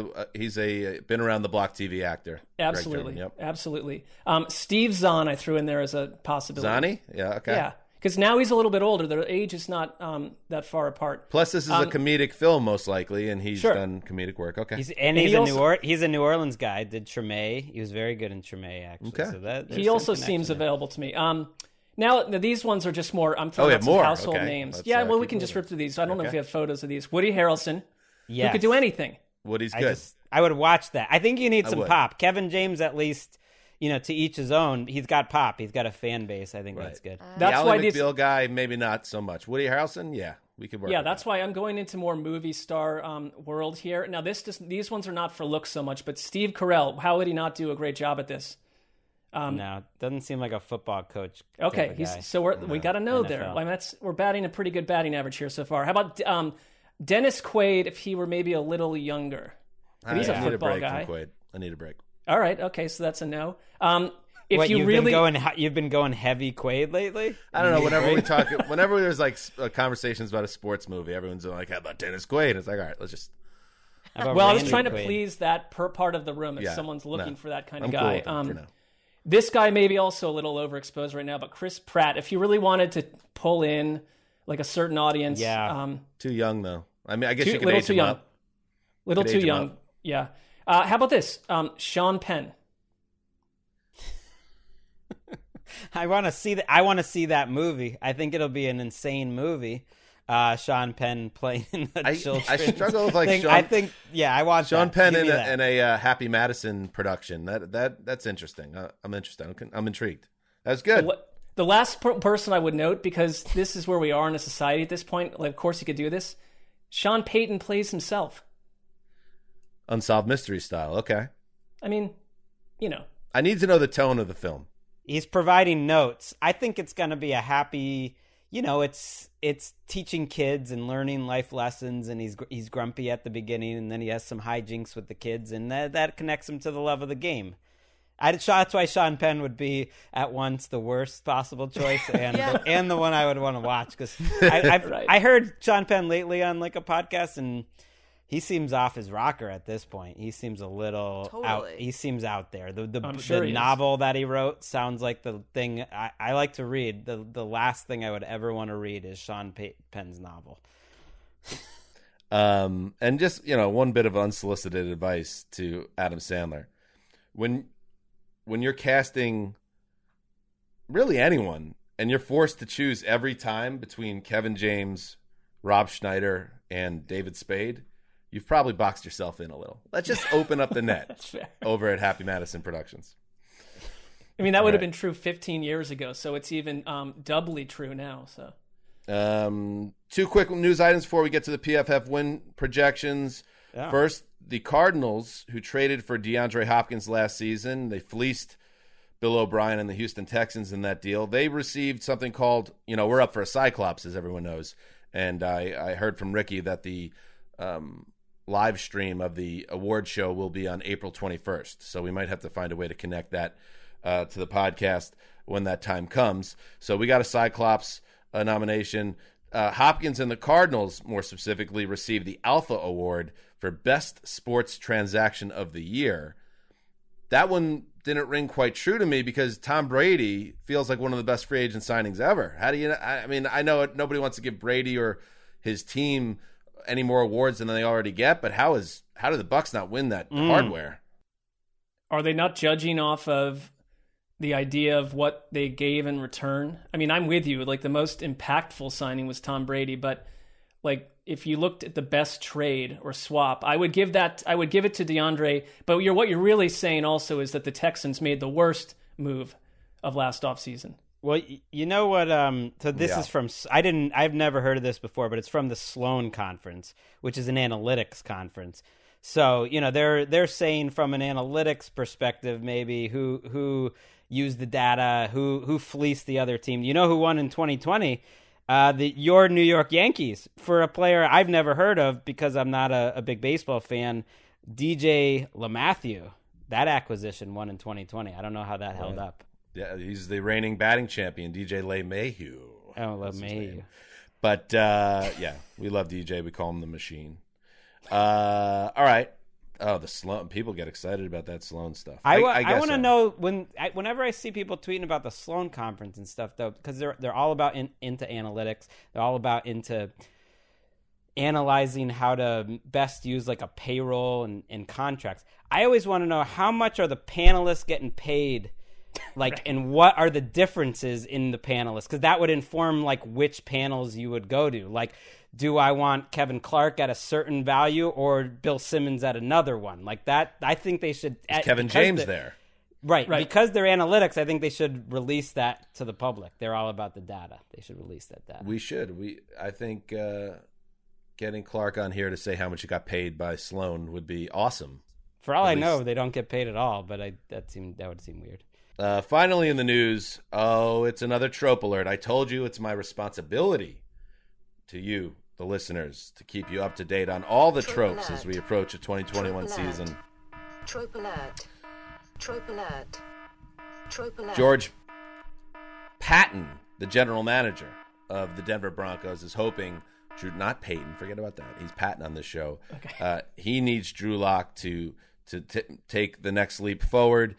a been around the block TV actor. Greg Absolutely, German, yep. absolutely. Steve Zahn, I threw in there as a possibility. Zani? Yeah, okay. Yeah, because now he's a little bit older. Their age is not that far apart. Plus, this is a comedic film, most likely, and he's Sure. done comedic work. Okay. He's he a also- he's a New Orleans guy. Did Treme? He was very good in Treme, actually. Okay. So there's He some also connection seems there. available to me. Now these ones are just more. I'm throwing Oh, yeah, out some more. household Okay. names. Let's, Yeah, well, we keep can just moving. rip through these. So I don't know if Okay. we have photos of these. Woody Harrelson, who Yes. could do anything. Woody's good. I would watch that. I think you need I some would. pop. Kevin James, at least, to each his own. He's got pop. He's got a fan base. I think that's good. That's the why Ally these. McBeal guy, maybe not so much. Woody Harrelson, yeah, we could work. Yeah, with that's that. why I'm going into more movie star world here. Now, these ones are not for looks so much, but Steve Carell, how would he not do a great job at this? No, doesn't seem like a football coach. Okay, type of guy. so we got to know there. NFL. I mean, we're batting a pretty good batting average here so far. How about Dennis Quaid if he were maybe a little younger? But he's I a need football break guy. From Quaid. I need a break. All right, okay, so that's a no. If What, you really you've been going heavy Quaid lately? I don't know. Whenever there's like conversations about a sports movie, everyone's like, "How about Dennis Quaid?" It's like, all right, let's just. How about well, I was Randy trying to Quaid? please that part of the room if Yeah, someone's looking no. for that kind I'm of cool guy. with him for now. This guy may be also a little overexposed right now, but Chris Pratt, if you really wanted to pull in like a certain audience, Yeah. Too young though. I mean, I guess you could little age too him young. up. Little Could too age him young. up. Yeah. How about this? Sean Penn. I want to see that. I want to see that movie. I think it'll be an insane movie. Sean Penn playing the children. I struggle with like thing. Sean. I think, I want Sean that. Penn Give in me a, that. in a Happy Madison production. That's interesting. I'm interested. I'm intrigued. That's good. The last person I would note, because this is where we are in a society at this point, like, of course he could do this, Sean Payton plays himself. Unsolved Mystery style. Okay. I mean, I need to know the tone of the film. He's providing notes. I think it's going to be a happy, it's teaching kids and learning life lessons, and he's grumpy at the beginning, and then he has some hijinks with the kids, and that connects him to the love of the game. That's why Sean Penn would be at once the worst possible choice and the one I would want to watch, because I heard Sean Penn lately on like a podcast, and he seems off his rocker at this point. He seems a little out. Totally. He seems out there. I'm sure he is. Novel that he wrote sounds like the thing I like to read. The last thing I would ever want to read is Sean Penn's novel. And just one bit of unsolicited advice to Adam Sandler: when you're casting really anyone, and you're forced to choose every time between Kevin James, Rob Schneider, and David Spade, you've probably boxed yourself in a little. Let's just open up the net. That's fair. Over at Happy Madison Productions. I mean, that would have Right. been true 15 years ago, so it's even doubly true now. So, Two quick news items before we get to the PFF win projections. Yeah. First, the Cardinals, who traded for DeAndre Hopkins last season, they fleeced Bill O'Brien and the Houston Texans in that deal. They received something called, we're up for a Cyclops, as everyone knows. And I heard from Ricky that the live stream of the award show will be on April 21st. So we might have to find a way to connect that to the podcast when that time comes. So we got a Cyclops nomination. Hopkins and the Cardinals, more specifically, received the Alpha Award for Best Sports Transaction of the Year. That one didn't ring quite true to me because Tom Brady feels like one of the best free agent signings ever. How do you? I mean, I know nobody wants to give Brady or his team any more awards than they already get, but how do the Bucs not win that hardware? are they not judging off of the idea of what they gave in return. I mean, I'm with you. Like, the most impactful signing was Tom Brady, but like, if you looked at the best trade or swap, I would give it to DeAndre. But what you're really saying also is that the Texans made the worst move of last offseason. Well, you know what? So this is from, I've never heard of this before, but it's from the Sloan Conference, which is an analytics conference. So, you know, they're saying from an analytics perspective, maybe who used the data, who fleeced the other team. You know who won in 2020? Your New York Yankees, for a player I've never heard of because I'm not a big baseball fan, DJ LeMahieu. That acquisition won in 2020. I don't know how that held up. Yeah, he's the reigning batting champion, DJ LeMahieu. Oh, LeMahieu. But, yeah, we love DJ. We call him the Machine. All right. Oh, the Sloan. People get excited about that Sloan stuff. I want to know whenever I see people tweeting about the Sloan Conference and stuff, though, because they're all about into analytics. They're all about into analyzing how to best use like a payroll and contracts. I always want to know, how much are the panelists getting paid? Like, right. And what are the differences in the panelists? Because that would inform like which panels you would go to. Like, do I want Kevin Clark at a certain value or Bill Simmons at another one? Like that, I think they should. Is Kevin James there? Right. Because they're analytics, I think they should release that to the public. They're all about the data. They should release that data. We should. I think getting Clark on here to say how much he got paid by Sloan would be awesome. For all I know, they don't get paid at all, but that would seem weird. Finally in the news, it's another trope alert. I told you it's my responsibility to you, the listeners, to keep you up to date on all the tropes as we approach a 2021 season. Trope alert. Trope alert. Trope alert. George Patton, the general manager of the Denver Broncos, is hoping not Peyton, forget about that. He's Patton on this show. Okay. He needs Drew Lock to take the next leap forward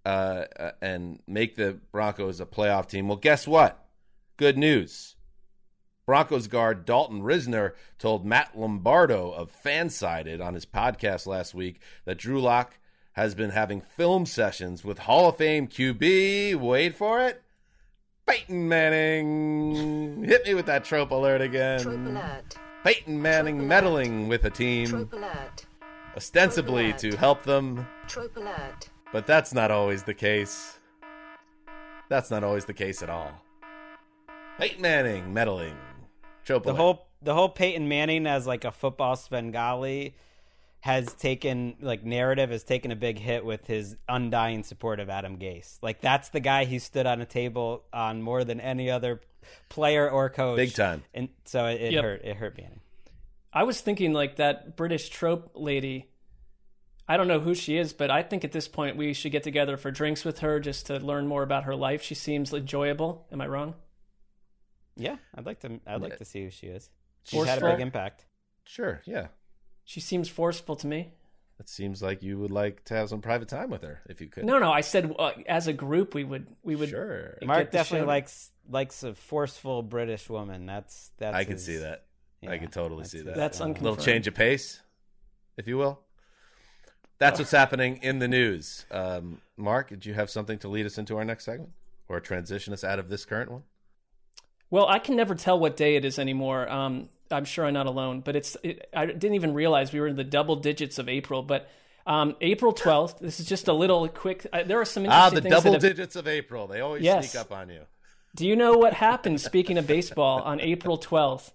and make the Broncos a playoff team. Well, guess what? Good news. Broncos guard Dalton Risner told Matt Lombardo of Fansided on his podcast last week that Drew Lock has been having film sessions with Hall of Fame QB, wait for it, Peyton Manning. Hit me with that trope alert again. Trope alert. Peyton Manning meddling with a team, Trope alert. ostensibly Trope alert. to help them. Trope alert. But that's not always the case. That's not always the case at all. Peyton Manning meddling. Trope alert. The whole Peyton Manning as like a football Svengali has taken a big hit with his undying support of Adam Gase. Like, that's the guy he stood on a table on more than any other player or coach. Big time. And so it hurt Manning. I was thinking like that British trope lady. I don't know who she is, but I think at this point we should get together for drinks with her just to learn more about her life. She seems enjoyable. Am I wrong? Yeah, I'd like to see who she is. She's Forceful. had a big impact. Sure, yeah. She seems forceful to me. It seems like you would like to have some private time with her, if you could. No. I said as a group we would. Sure. Mark definitely likes a forceful British woman. That's. I can see that. Yeah, I can totally see that. That's a unconfirmed. little change of pace, if you will. That's what's happening in the news. Mark, did you have something to lead us into our next segment, or transition us out of this current one? Well, I can never tell what day it is anymore. I'm sure I'm not alone, but I didn't even realize we were in the double digits of April. But April 12th, this is just a little quick. There are some interesting things. The double digits of April. They always sneak up on you. Do you know what happened, speaking of baseball, on April 12th,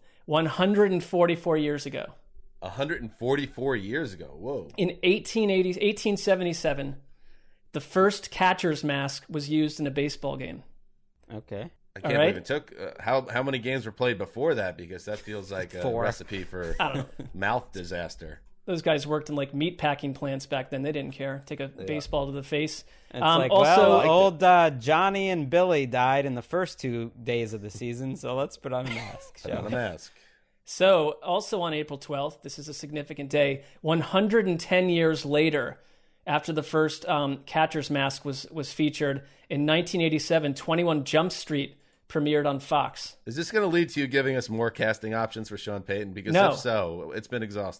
144 years ago? 144 years ago. Whoa. In 1877, the first catcher's mask was used in a baseball game. Okay. I can't believe it took. How many games were played before that? Because that feels like a recipe for mouth disaster. Those guys worked in like meat packing plants back then. They didn't care. Take a baseball to the face. It's old Johnny and Billy died in the first 2 days of the season, so let's put on a mask. Put on a mask. So, also on April 12th, this is a significant day, 110 years later, after the first catcher's mask was featured, in 1987, 21 Jump Street premiered on Fox. Is this going to lead to you giving us more casting options for Sean Payton? Because no. If so, it's been exhausted.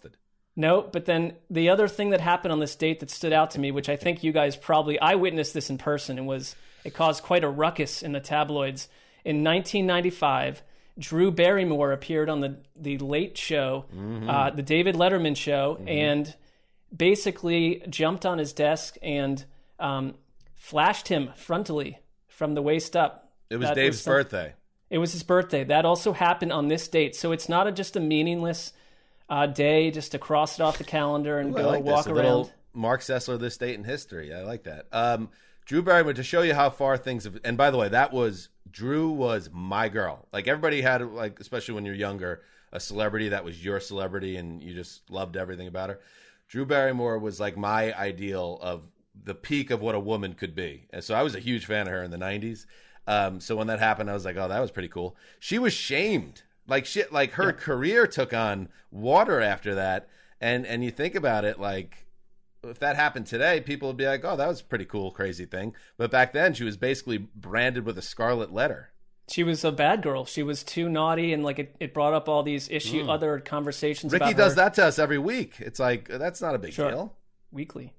No, but then the other thing that happened on this date that stood out to me, which I think you guys I witnessed this in person, and it caused quite a ruckus in the tabloids. In 1995, Drew Barrymore appeared on the Late Show, the David Letterman show, and basically jumped on his desk and flashed him frontally from the waist up. It was Dave's birthday. It was his birthday. That also happened on this date. So it's not just a meaningless day just to cross it off the calendar and go walk around. Little Mark Sessler, This Date in History. I like that. Drew Barrymore, to show you how far things have... And by the way, Drew was my girl. Like, everybody had, like, especially when you're younger, a celebrity that was your celebrity and you just loved everything about her. Drew Barrymore was, like, my ideal of the peak of what a woman could be. And so I was a huge fan of her in the 90s. So when that happened, I was like, oh, that was pretty cool. She was shamed. Like, shit, like, her career took on water after that. And you think about it, like... If that happened today, people would be like, oh, that was a pretty cool, crazy thing. But back then, she was basically branded with a scarlet letter. She was a bad girl. She was too naughty, and like it brought up all these other conversations about her. Ricky does that to us every week. It's like, that's not a big deal. Weekly.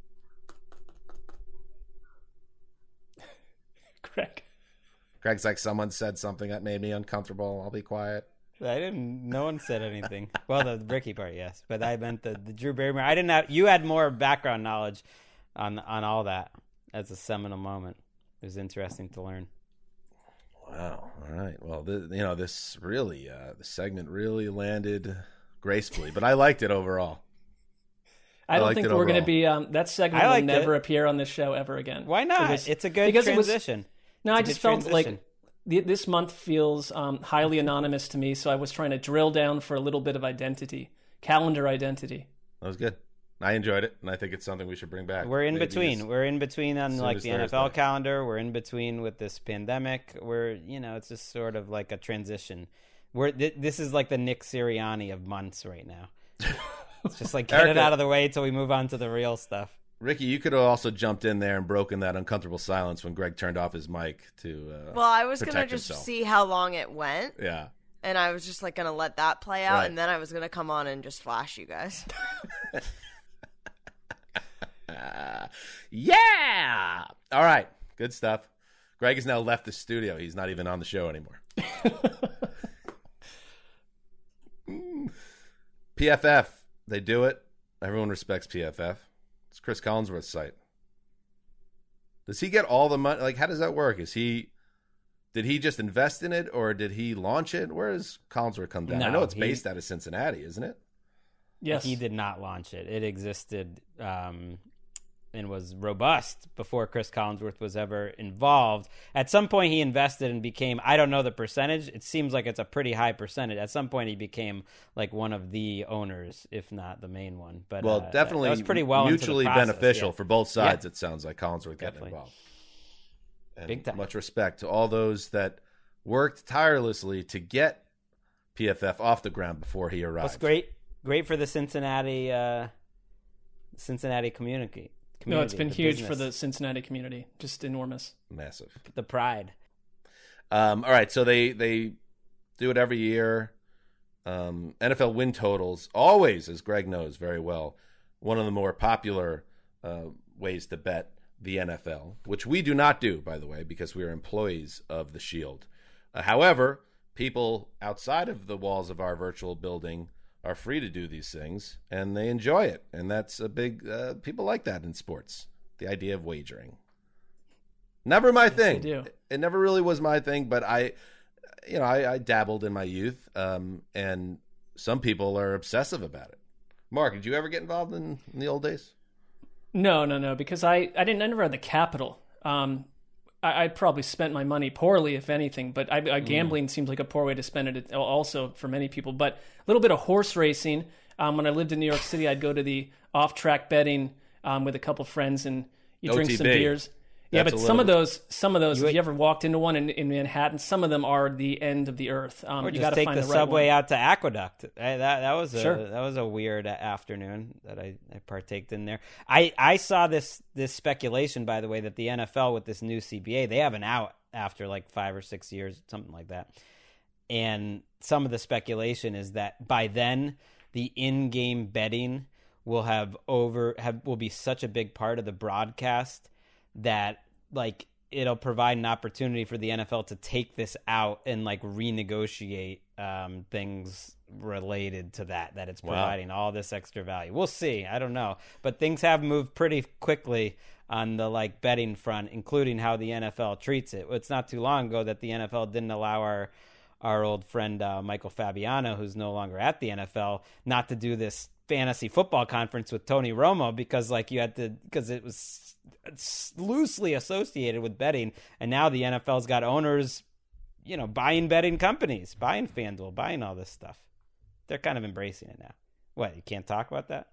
Greg's like, someone said something that made me uncomfortable. I'll be quiet. No one said anything. Well, the Ricky part, yes, but I meant the Drew Barrymore. I didn't have. You had more background knowledge on all that. That's a seminal moment. It was interesting to learn. Wow. All right. Well, this really, the segment really landed gracefully, but I liked it overall. I don't think we're going to be. That segment will never appear on this show ever again. Why not? It's a good transition. I just felt like. This month feels highly anonymous to me, so I was trying to drill down for a little bit of identity, calendar identity. That was good. I enjoyed it, and I think it's something we should bring back. We're in between. We're in between on like the NFL calendar. We're in between with this pandemic. It's just sort of like a transition. This is like the Nick Sirianni of months right now. It's just like get it out of the way until we move on to the real stuff. Ricky, you could have also jumped in there and broken that uncomfortable silence when Greg turned off his mic to well, I was going to just see how long it went. Yeah. And I was just like going to let that play out, and then I was going to come on and just flash you guys. Yeah! All right. Good stuff. Greg has now left the studio. He's not even on the show anymore. PFF. They do it. Everyone respects PFF. It's Chris Collinsworth's site. Does he get all the money? Like, how does that work? Did he just invest in it, or did he launch it? Where does Collinsworth come down? I know it's based out of Cincinnati, isn't it? Yes. He did not launch it. It existed and was robust before Chris Collinsworth was ever involved. At some point, he invested and became, I don't know the percentage. It seems like it's a pretty high percentage. At some point, he became like one of the owners, if not the main one. But definitely that was pretty well mutually beneficial for both sides, it sounds like Collinsworth getting involved. And big time. Much respect to all those that worked tirelessly to get PFF off the ground before he arrived. That's great for the Cincinnati community. No, it's been huge for the Cincinnati community. Just enormous. Massive. The pride. All right, so they do it every year. NFL win totals, always, as Greg knows very well, one of the more popular ways to bet the NFL, which we do not do, by the way, because we are employees of the Shield. However, people outside of the walls of our virtual building are free to do these things, and they enjoy it. And that's a big... people like that in sports, the idea of wagering. Never my thing. It never really was my thing, but I dabbled in my youth, and some people are obsessive about it. Mark, did you ever get involved in the old days? No, because I never had the capital. I probably spent my money poorly, if anything, but gambling seems like a poor way to spend it also for many people. But a little bit of horse racing. When I lived in New York City, I'd go to the off-track betting with a couple friends, and you drink some beers. Yeah, but some of those, if you ever walked into one in Manhattan, some of them are the end of the earth. Or you just take the subway out to Aqueduct. That was a weird afternoon that I partaked in there. I saw this speculation, by the way, that the NFL with this new CBA, they have an out after like 5 or 6 years, something like that. And some of the speculation is that by then the in-game betting will be such a big part of the broadcast that like it'll provide an opportunity for the NFL to take this out and like renegotiate things related to that it's providing all this extra value. We'll see. I don't know. But things have moved pretty quickly on the like betting front, including how the NFL treats it. It's not too long ago that the NFL didn't allow our old friend Michael Fabiano, who's no longer at the NFL, not to do this fantasy football conference with Tony Romo because it was loosely associated with betting. And now the NFL's got owners, buying betting companies, buying FanDuel, buying all this stuff. They're kind of embracing it now. What, you can't talk about that?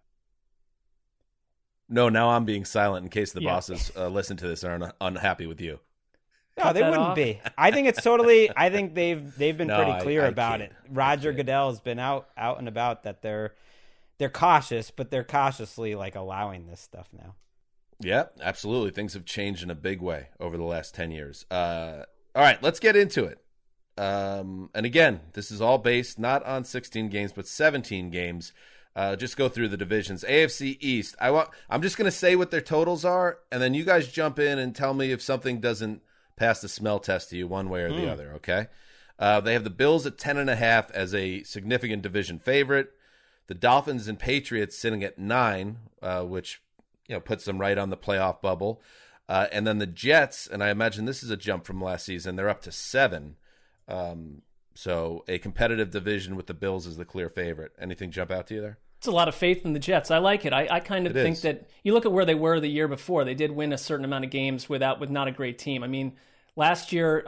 No, now I'm being silent in case the bosses listen to this and are unhappy with you. No, they wouldn't be. I think it's totally. I think they've been pretty clear about it. Roger Goodell's been out and about that they're cautious, but they're cautiously like allowing this stuff now. Yeah, absolutely. Things have changed in a big way over the last 10 years. All right, let's get into it. And again, this is all based not on 16 games, but 17 games. Just go through the divisions. AFC East. I'm just going to say what their totals are, and then you guys jump in and tell me if something doesn't pass the smell test to you one way or the other, okay? They have the Bills at 10.5 as a significant division favorite. The Dolphins and Patriots sitting at 9, which puts them right on the playoff bubble. And then the Jets, and I imagine this is a jump from last season, they're up to 7. So a competitive division with the Bills as the clear favorite. Anything jump out to you there? It's a lot of faith in the Jets. I like it. I kind of think that you look at where they were the year before. They did win a certain amount of games with not a great team. I mean, last year,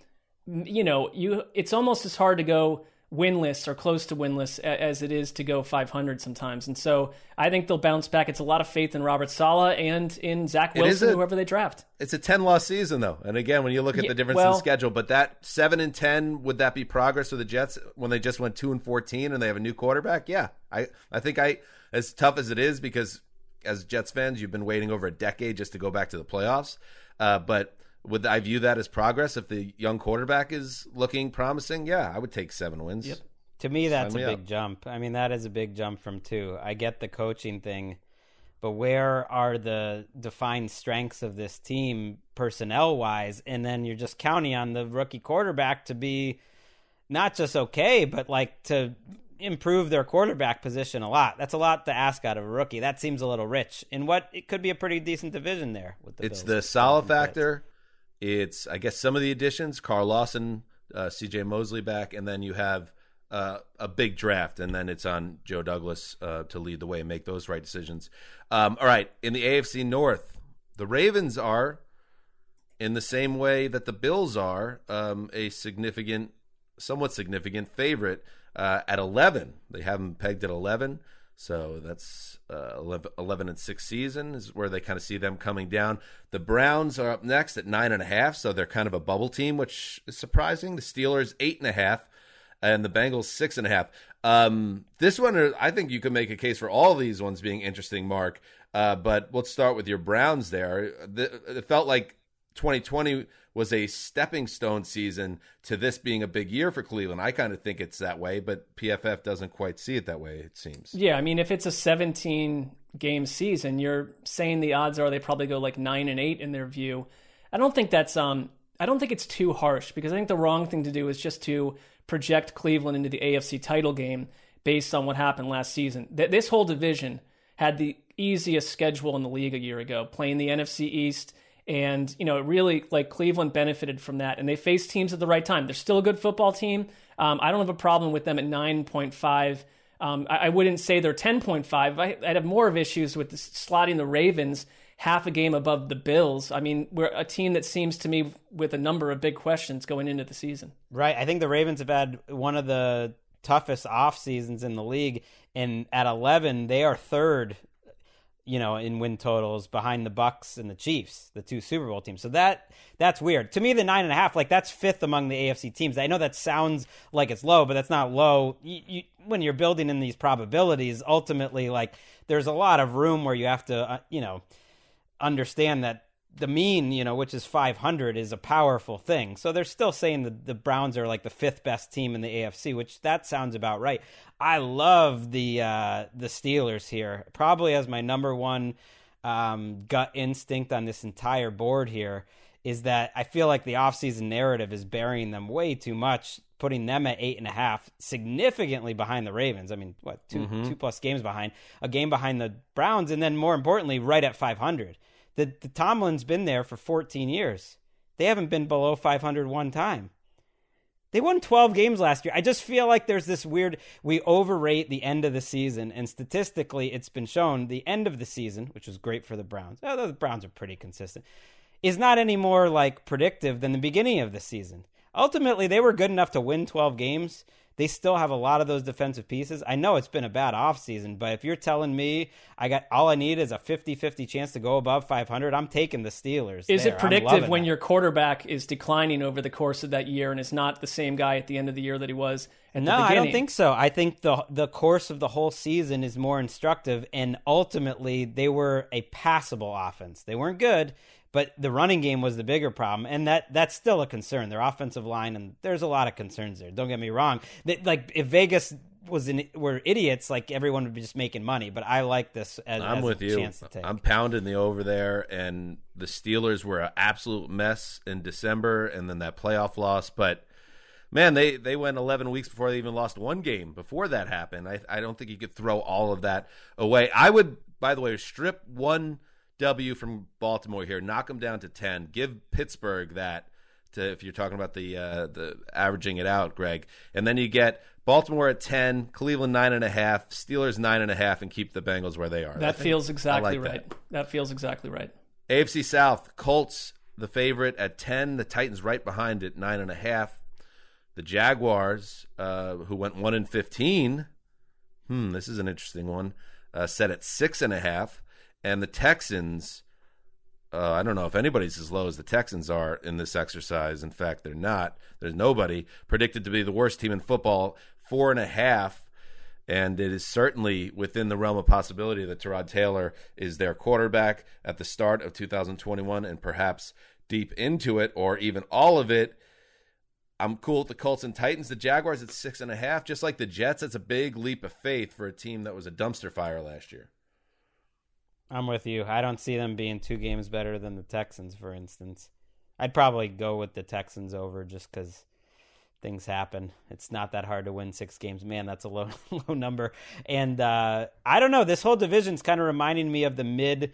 it's almost as hard to go winless or close to winless as it is to go 500 sometimes. And so I think they'll bounce back. It's a lot of faith in Robert Saleh and in Zach Wilson, whoever they draft. It's a 10-loss season, though. And again, when you look at the difference in schedule, but that 7-10, would that be progress for the Jets when they just went 2-14 and they have a new quarterback? Yeah. I think as tough as it is, because as Jets fans, you've been waiting over a decade just to go back to the playoffs. But would I view that as progress if the young quarterback is looking promising? Yeah, I would take 7 wins. Yep. To me, that's a big jump. I mean, that is a big jump from 2. I get the coaching thing, but where are the defined strengths of this team personnel-wise? And then you're just counting on the rookie quarterback to be not just okay, but like to improve their quarterback position a lot. That's a lot to ask out of a rookie. That seems a little rich in what it could be a pretty decent division there with the Bills. It's the Saleh factor. It's, I guess, some of the additions, Carl Lawson, C.J. Mosley back, and then you have a big draft, and then it's on Joe Douglas to lead the way and make those right decisions. All right, in the AFC North, the Ravens are, in the same way that the Bills are, a somewhat significant favorite at 11. They have them pegged at 11. So that's 11-6 season is where they kind of see them coming down. The Browns are up next at 9.5, so they're kind of a bubble team, which is surprising. The Steelers 8.5, and the Bengals 6.5. This one, I think you could make a case for all these ones being interesting, Mark. But let's start with your Browns there. It felt like 2020 was a stepping stone season to this being a big year for Cleveland. I kind of think it's that way, but PFF doesn't quite see it that way, it seems. Yeah, I mean, if it's a 17-game season, you're saying the odds are they probably go like 9-8 in their view. I don't think that's I don't think it's too harsh, because I think the wrong thing to do is just to project Cleveland into the AFC title game based on what happened last season. This whole division had the easiest schedule in the league a year ago, playing the NFC East. And, it really, Cleveland benefited from that. And they faced teams at the right time. They're still a good football team. I don't have a problem with them at 9.5. I wouldn't say they're 10.5. I'd have more of issues with slotting the Ravens half a game above the Bills. I mean, we're a team that seems to me with a number of big questions going into the season. Right. I think the Ravens have had one of the toughest off seasons in the league. And at 11, they are third in win totals behind the Bucs and the Chiefs, the 2 Super Bowl teams. So that's weird. To me, the 9.5, that's 5th among the AFC teams. I know that sounds like it's low, but that's not low. When you're building in these probabilities, ultimately, there's a lot of room where you have to, understand that the mean, which is 500, is a powerful thing. So they're still saying that the Browns are like the 5th best team in the AFC, which that sounds about right. I love the Steelers here, probably as my number one gut instinct on this entire board here, is that I feel like the offseason narrative is burying them way too much, putting them at 8.5, significantly behind the Ravens. I mean, what, two plus games behind, a game behind the Browns, and then more importantly, right at 500. The Tomlin's been there for 14 years. They haven't been below 500 one time. They won 12 games last year. I just feel like there's this weird, we overrate the end of the season, and statistically it's been shown the end of the season, which was great for the Browns, although the Browns are pretty consistent, is not any more like predictive than the beginning of the season. Ultimately, they were good enough to win 12 games. They still have a lot of those defensive pieces. I know it's been a bad offseason, but if you're telling me all I need is a 50-50 chance to go above 500, I'm taking the Steelers. Is it predictive when your quarterback is declining over the course of that year and is not the same guy at the end of the year that he was at the beginning? No, I don't think so. I think the course of the whole season is more instructive, and ultimately they were a passable offense. They weren't good, but the running game was the bigger problem, and that's still a concern. Their offensive line, and there's a lot of concerns there. Don't get me wrong. Like if Vegas were idiots, like everyone would be just making money. But I like this as with a you. Chance to take. I'm pounding the over there, and the Steelers were an absolute mess in December, and then that playoff loss. But man, they went 11 weeks before they even lost one game. Before that happened, I don't think you could throw all of that away. I would, by the way, strip one W from Baltimore here, knock them down to 10, give Pittsburgh that if you're talking about the averaging it out, Greg, and then you get Baltimore at 10, Cleveland 9.5, Steelers 9.5, and keep the Bengals where they are. That feels exactly right. That feels exactly right. AFC South, Colts the favorite at 10, the Titans right behind it 9.5, the Jaguars who went 1-15. This is an interesting one. Set at 6.5. And the Texans, I don't know if anybody's as low as the Texans are in this exercise. In fact, they're not. There's nobody predicted to be the worst team in football, 4.5. And it is certainly within the realm of possibility that Tyrod Taylor is their quarterback at the start of 2021 and perhaps deep into it or even all of it. I'm cool with the Colts and Titans. The Jaguars at 6.5. Just like the Jets, that's a big leap of faith for a team that was a dumpster fire last year. I'm with you. I don't see them being 2 games better than the Texans, for instance. I'd probably go with the Texans over just because things happen. It's not that hard to win 6 games. Man, that's a low number. And I don't know. This whole division's kind of reminding me of the mid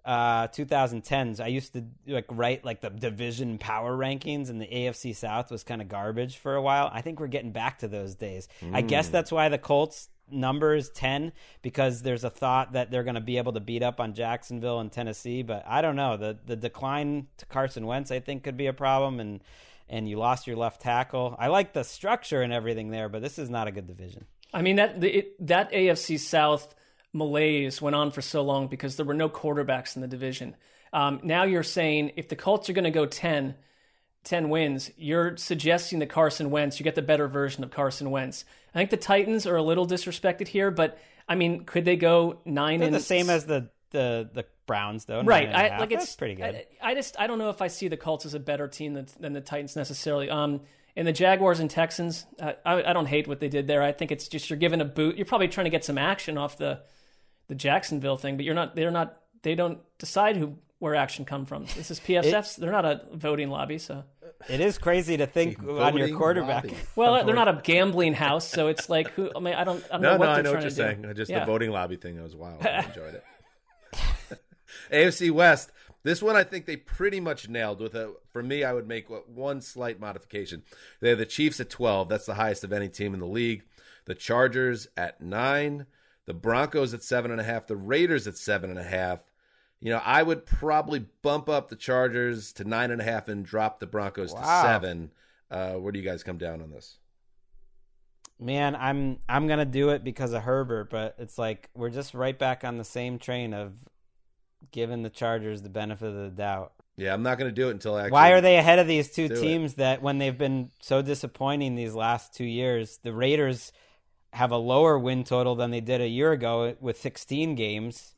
2010s. I used to write the division power rankings, and the AFC South was kind of garbage for a while. I think we're getting back to those days. I guess that's why the Colts number is 10, because there's a thought that they're going to be able to beat up on Jacksonville and Tennessee. But I don't know. The decline to Carson Wentz, I think, could be a problem, and you lost your left tackle. I like the structure and everything there, but this is not a good division. I mean, that AFC South malaise went on for so long because there were no quarterbacks in the division. Now you're saying if the Colts are going to go 10 wins, you're suggesting that Carson Wentz, you get the better version of Carson Wentz. I think the Titans are a little disrespected here, but I mean, could they go 9? They're the same as the Browns, though. Right. It's pretty good. I don't know if I see the Colts as a better team than the Titans necessarily. And the Jaguars and Texans, I don't hate what they did there. I think it's just you're giving a boot. You're probably trying to get some action off the Jacksonville thing, but they don't decide where action come from. This is PSF's. They're not a voting lobby, so it is crazy to think on your quarterback. Lobby. Well, they're not a gambling house, so it's like who? I mean, I don't know what they're I know trying what you're to saying. do. Just Yeah. the voting lobby thing was wild. I enjoyed it. AFC West. This one I think they pretty much nailed. For me, I would make one slight modification. They have the Chiefs at 12. That's the highest of any team in the league. The Chargers at 9. The Broncos at 7.5. The Raiders at 7.5. I would probably bump up the Chargers to 9.5 and drop the Broncos to 7. Where do you guys come down on this? Man, I'm gonna do it because of Herbert, but it's like we're just right back on the same train of giving the Chargers the benefit of the doubt. Yeah, I'm not gonna do it until actually. Why are they ahead of these two teams that when they've been so disappointing these last 2 years? The Raiders have a lower win total than they did a year ago with 16 games.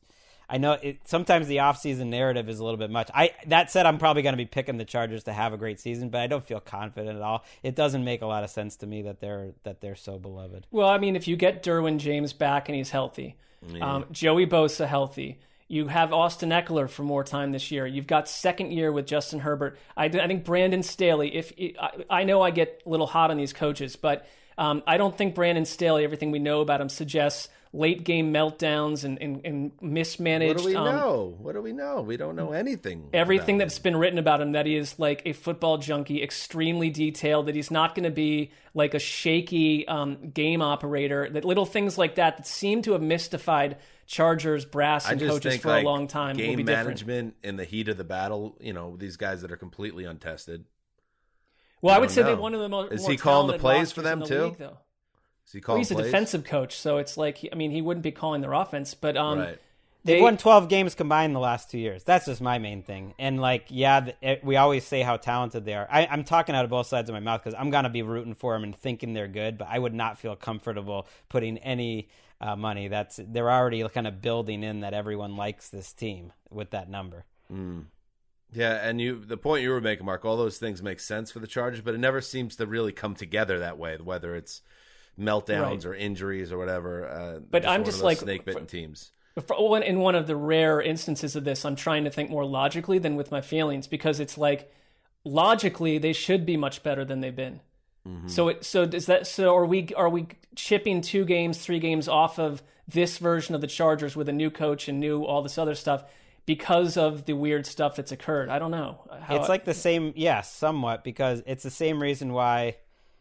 I know sometimes the offseason narrative is a little bit much. That said, I'm probably going to be picking the Chargers to have a great season, but I don't feel confident at all. It doesn't make a lot of sense to me that they're so beloved. Well, I mean, if you get Derwin James back and he's healthy, Joey Bosa healthy, you have Austin Eckler for more time this year. You've got second year with Justin Herbert. I think Brandon Staley, I know I get a little hot on these coaches, but I don't think Brandon Staley, everything we know about him suggests late game meltdowns and mismanaged. What do we know? What do we know? We don't know anything. Everything that's been written about him, that he is like a football junkie, extremely detailed, that he's not going to be like a shaky game operator, that little things like that seem to have mystified Chargers brass and coaches for a long time. Game management in the heat of the battle, these guys that are completely untested. Well, I would say they're one of the most. Is he calling the plays for them too? League, though. He's a defensive coach, so it's like he wouldn't be calling their offense. But right. They've won 12 games combined the last 2 years. That's just my main thing. And we always say how talented they are. I'm talking out of both sides of my mouth because I'm gonna be rooting for them and thinking they're good, but I would not feel comfortable putting any money. They're already kind of building in that everyone likes this team with that number. Yeah, and the point you were making, Mark, all those things make sense for the Chargers, but it never seems to really come together that way, whether it's meltdowns or injuries or whatever. But I'm just like snake-bitten teams. In one of the rare instances of this, I'm trying to think more logically than with my feelings, because it's like logically they should be much better than they've been. Mm-hmm. So are we chipping 2 games, 3 games off of this version of the Chargers with a new coach and all this other stuff because of the weird stuff that's occurred? I don't know. It's like the same, yes, somewhat, because it's the same reason why,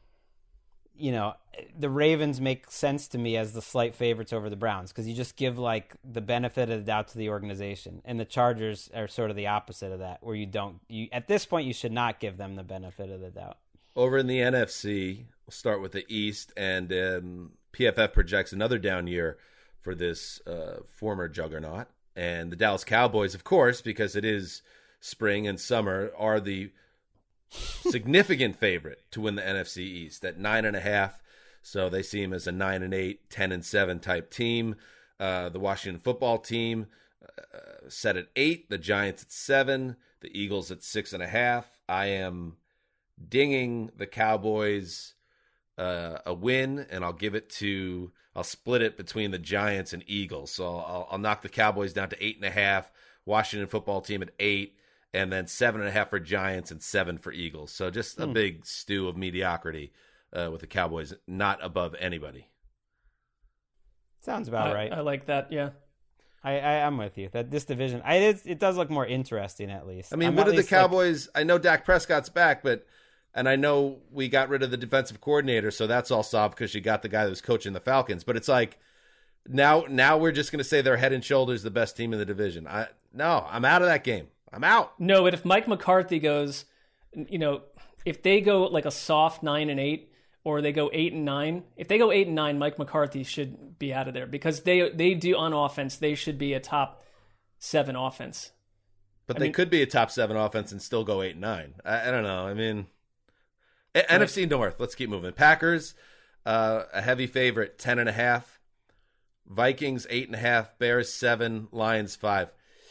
the Ravens make sense to me as the slight favorites over the Browns, because you just give like the benefit of the doubt to the organization, and the Chargers are sort of the opposite of that, where you at this point you should not give them the benefit of the doubt. Over in the NFC, we'll start with the East, and PFF projects another down year for this former juggernaut. And the Dallas Cowboys, of course, because it is spring and summer, are the significant favorite to win the NFC East at 9.5. So they see him as a 9-8, 10-7 type team. The Washington football team set at 8, the Giants at 7, the Eagles at 6.5. I am dinging the Cowboys a win, and I'll split it between the Giants and Eagles. So I'll knock the Cowboys down to 8.5, Washington football team at 8, and then 7.5 for Giants and 7 for Eagles. So just a big stew of mediocrity with the Cowboys not above anybody. Sounds about right. I like that, yeah. I'm with you. That this division, it does look more interesting at least. I mean, what did the Cowboys? I know Dak Prescott's back, and I know we got rid of the defensive coordinator, so that's all solved because you got the guy that was coaching the Falcons. But it's like now we're just going to say they're head and shoulders the best team in the division. I'm out of that game. I'm out. No, but if Mike McCarthy goes, if they go like a soft 9-8, or they go 8-9, if they go 8-9, Mike McCarthy should be out of there, because they do on offense. They should be a top 7 offense. But they could be a top 7 offense and still go 8-9. I don't know. I mean. NFC North, let's keep moving. Packers, a heavy favorite, 10.5. Vikings, 8.5. Bears, 7. Lions, 5.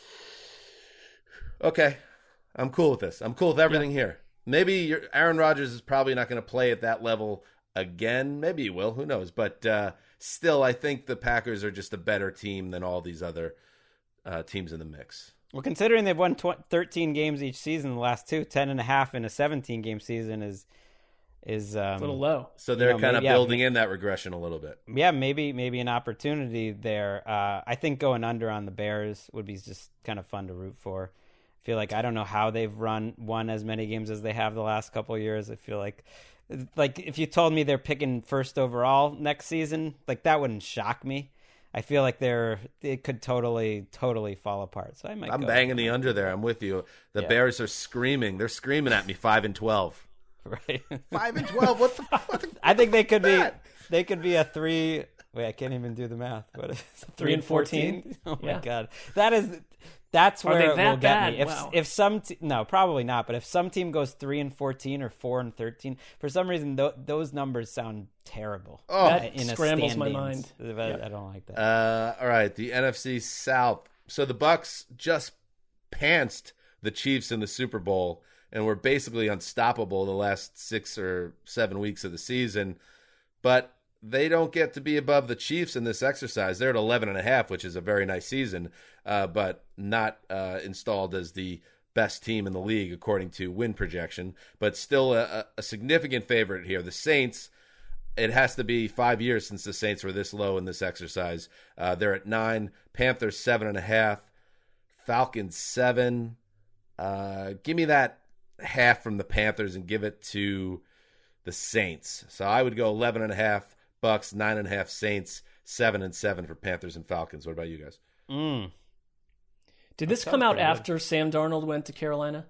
Okay, I'm cool with this. I'm cool with everything here. Maybe Aaron Rodgers is probably not going to play at that level again. Maybe he will. Who knows? But still, I think the Packers are just a better team than all these other teams in the mix. Well, considering they've won 13 games each season, the last 2, 10.5 in a 17-game season is a little low. So they're kind of building in that regression a little bit. Yeah, maybe an opportunity there. I think going under on the Bears would be just kind of fun to root for. I feel like I don't know how they've won as many games as they have the last couple of years. I feel like if you told me they're picking first overall next season, like that wouldn't shock me. I feel like it could totally fall apart. So I'm banging the under there. I'm with you. The Bears are screaming. They're screaming at me 5-12. Right. 5-12. What the I think they could be. They could be a 3. Wait, I can't even do the math. What is it? 3-14? Oh my god, that's where it will get me. If some no, probably not. But if some team goes 3-14 or 4-13, for some reason those numbers sound terrible. Oh, that scrambles my mind. I don't like that. All right, the NFC South. So the Bucks just pantsed the Chiefs in the Super Bowl and were basically unstoppable the last 6 or 7 weeks of the season. But they don't get to be above the Chiefs in this exercise. They're at 11.5, which is a very nice season, but not installed as the best team in the league according to win projection, but still a significant favorite here. The Saints, it has to be 5 years since the Saints were this low in this exercise. They're at 9, Panthers 7.5, Falcons 7. Give me that half from the Panthers and give it to the Saints. So I would go 11.5 Bucks, 9.5 Saints, 7-7 for Panthers and Falcons. What about you guys? Did this come out after Sam Darnold went to Carolina?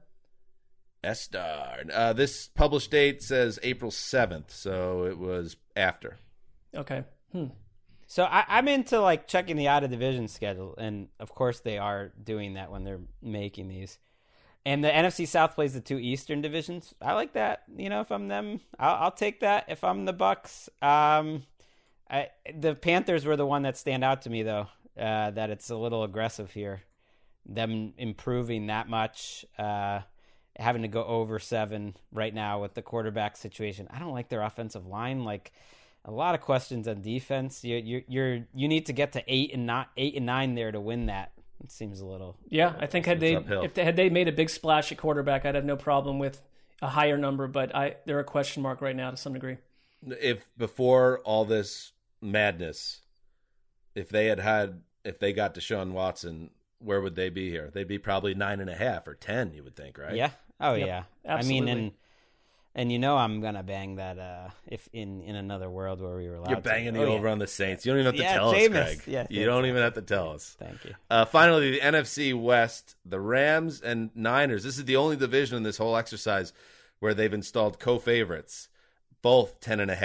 Estar. This published date says April 7th, so it was after. Okay. So I'm into like checking the out of division schedule, and of course they are doing that when they're making these. And the NFC South plays the 2 Eastern divisions. I like that. You know, if I'm them, I'll take that. If I'm the Bucks, the Panthers were the one that stand out to me though. That it's a little aggressive here. Them improving that much, having to go over 7 right now with the quarterback situation. I don't like their offensive line. Like a lot of questions on defense. You need to get to 8 and 9 there to win that. It seems a little. Yeah, I think had they made a big splash at quarterback, I'd have no problem with a higher number. But they're a question mark right now to some degree. If before all this madness, if they got Deshaun Watson, where would they be here? They'd be probably 9.5 or 10. You would think, right? Yeah. Oh Yep. yeah. Absolutely. I mean, and you know I'm gonna bang that if in another world where we were allowed. You're banging to. the over on the Saints. You don't even have to tell Jameis. us, Craig. Yeah, you don't even have to tell us. Thank you. Finally, the NFC West, the Rams and Niners. This is the only division in this whole exercise where they've installed co-favorites, both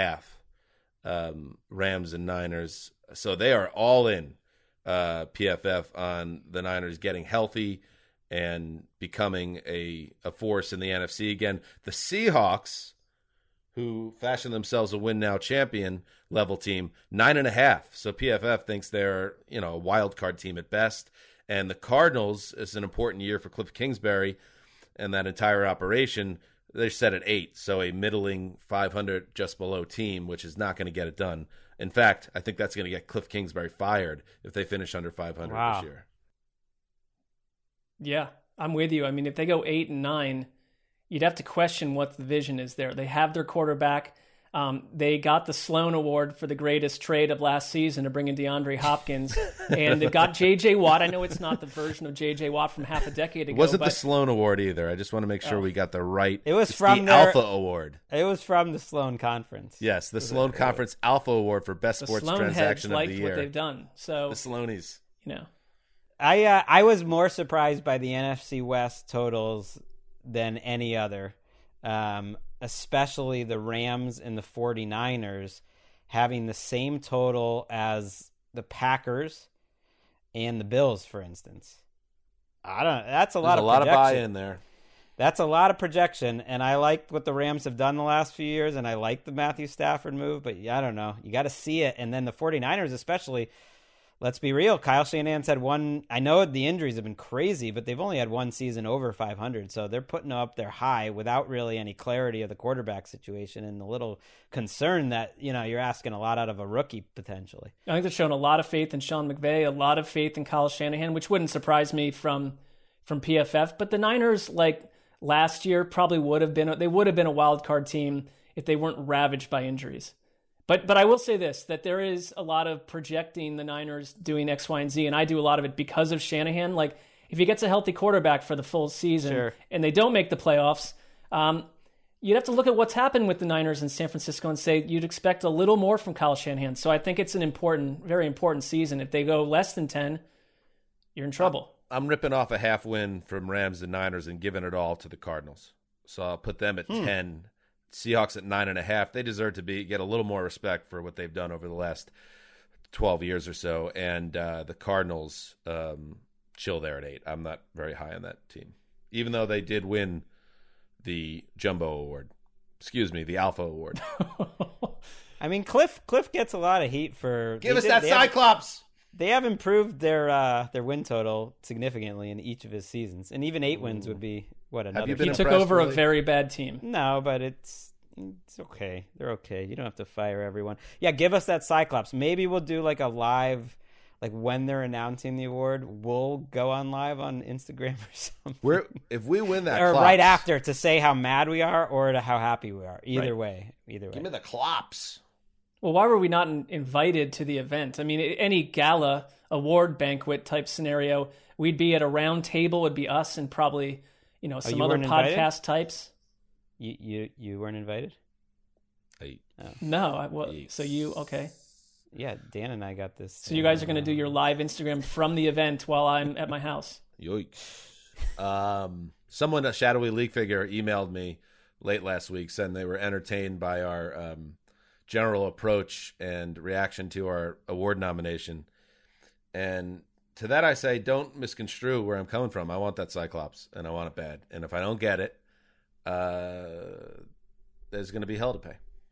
10.5. Rams and Niners. So they are all in. PFF on the Niners getting healthy and becoming a force in the NFC again. The Seahawks, who fashioned themselves a win now champion level team, 9.5. So PFF thinks they're a wild card team at best. And the Cardinals is an important year for Cliff Kingsbury and that entire operation. They're set at 8, so a middling 500 just below team, which is not going to get it done. In fact, I think that's going to get Cliff Kingsbury fired if they finish under 500 this year. Yeah, I'm with you. I mean, if they go 8 and 9, you'd have to question what the vision is there. They have their quarterback. They got the Sloan Award for the greatest trade of last season to bring in DeAndre Hopkins. And they've got J.J. Watt. I know it's not the version of J.J. Watt from half a decade ago. It wasn't the Sloan Award either. I just want to make sure we got the right. It was from the Alpha Award. It was from the Sloan Conference. Yes, the Sloan Conference Alpha Award for Best Sports Transaction of the Year. What they've done. So the Sloanies. I was more surprised by the NFC West totals than any other. Especially the Rams and the 49ers having the same total as the Packers and the Bills, for instance. That's a lot of buy-in there. That's a lot of projection, and I like what the Rams have done the last few years, and I like the Matthew Stafford move, but I don't know. You got to see it, and then the 49ers especially. Let's be real. Kyle Shanahan's had one. I know the injuries have been crazy, but they've only had one season over 500. So they're putting up their high without really any clarity of the quarterback situation, and a little concern that you're asking a lot out of a rookie potentially. I think they're showing a lot of faith in Sean McVay, a lot of faith in Kyle Shanahan, which wouldn't surprise me from PFF. But the Niners, like last year, probably would have been a wild card team if they weren't ravaged by injuries. But I will say this, that there is a lot of projecting the Niners doing X, Y, and Z, and I do a lot of it because of Shanahan. Like, if he gets a healthy quarterback for the full season and they don't make the playoffs, you'd have to look at what's happened with the Niners in San Francisco and say you'd expect a little more from Kyle Shanahan. So I think it's an important, very important season. If they go less than 10, you're in trouble. I'm ripping off a half win from Rams and Niners and giving it all to the Cardinals. So I'll put them at 10. Seahawks at 9.5. They deserve to get a little more respect for what they've done over the last 12 years or so. And the Cardinals chill there at 8. I'm not very high on that team, even though they did win the Jumbo Award. Excuse me, the Alpha Award. I mean, Cliff gets a lot of heat for. Give us that Cyclops. They have improved their win total significantly in each of his seasons, and even 8 wins would be another. you been He took impressed, over a really? very bad team. No, but it's okay. They're okay. You don't have to fire everyone. Yeah, give us that Cyclops. Maybe we'll do like a live, like when they're announcing the award, we'll go on live on Instagram or something. If we win that, or Klops, right after to say how mad we are or to how happy we are. Either way. Give me the Klops. Well, why were we not invited to the event? I mean, any gala, award banquet type scenario, we'd be at a round table. It'd be us and probably, some you other weren't invited? podcast types. You weren't invited? No. So you, okay. Yeah, Dan and I got this. So you guys are going to do your live Instagram from the event while I'm at my house. Yikes. Someone, a shadowy league figure, emailed me late last week saying they were entertained by our general approach and reaction to our award nomination. And to that I say, don't misconstrue where I'm coming from. I want that Cyclops, and I want it bad. And if I don't get it, there's going to be hell to pay.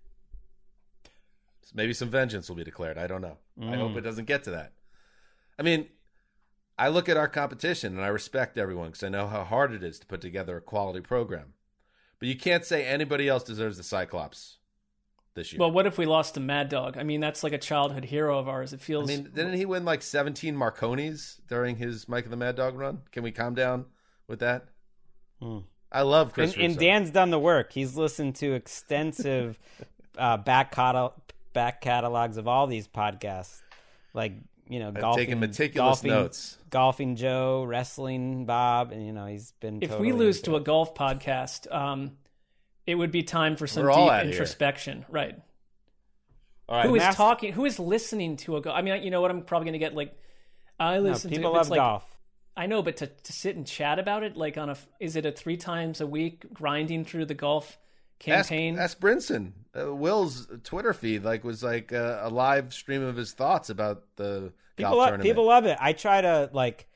Maybe some vengeance will be declared. I don't know. I hope it doesn't get to that. I mean, I look at our competition, and I respect everyone because I know how hard it is to put together a quality program. But you can't say anybody else deserves the Cyclops this year. Well, what if we lost to Mad Dog? I mean, that's like a childhood hero of ours. It feels. I mean, didn't he win like 17 Marconis during his Mike and the Mad Dog run? Can we calm down with that? I love Chris And Russo. Dan's done the work. He's listened to extensive back catalogs of all these podcasts, like golfing, taken meticulous notes. Golfing Joe, Wrestling Bob, and he's been. If totally we lose into to it. a golf podcast, it would be time for some We're all deep out of here. introspection, right? All right, Who is talking? Who is listening to a golf? I mean, you know what? I'm probably going to get like. I listen people to. love It's like, golf. I know, but to sit and chat about it, like is it a 3 times a week grinding through the golf campaign? Ask Brinson. Will's Twitter feed was a live stream of his thoughts about the golf tournament. People love it. I try to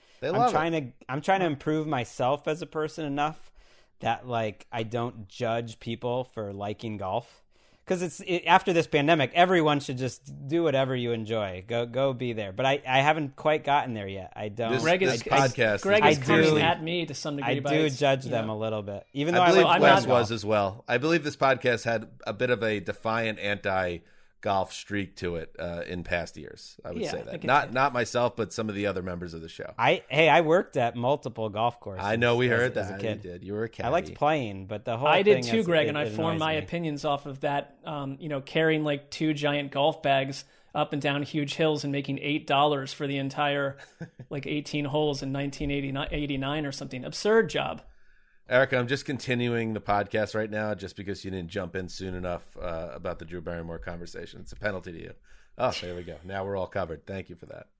I'm trying to improve myself as a person enough that I don't judge people for liking golf. Because after this pandemic, everyone should just do whatever you enjoy. Go be there. But I haven't quite gotten there yet. I don't. Greg is coming at me to some degree. I do judge them a little bit, even though I believe Wes golf. was as well. I believe this podcast had a bit of a defiant anti-golf streak to it in past years. I would say that. Not myself, but some of the other members of the show. I worked at multiple golf courses. I know we heard as that. a kid. You did. You were a caddy. I liked playing, but the whole I did thing too, is- Greg, it- and I it formed annoys my me. opinions off of that. Carrying 2 giant golf bags up and down huge hills and making $8 for the entire 18 holes in 1989 or something. Absurd job. Erica, I'm just continuing the podcast right now just because you didn't jump in soon enough about the Drew Barrymore conversation. It's a penalty to you. Oh, there we go. Now we're all covered. Thank you for that.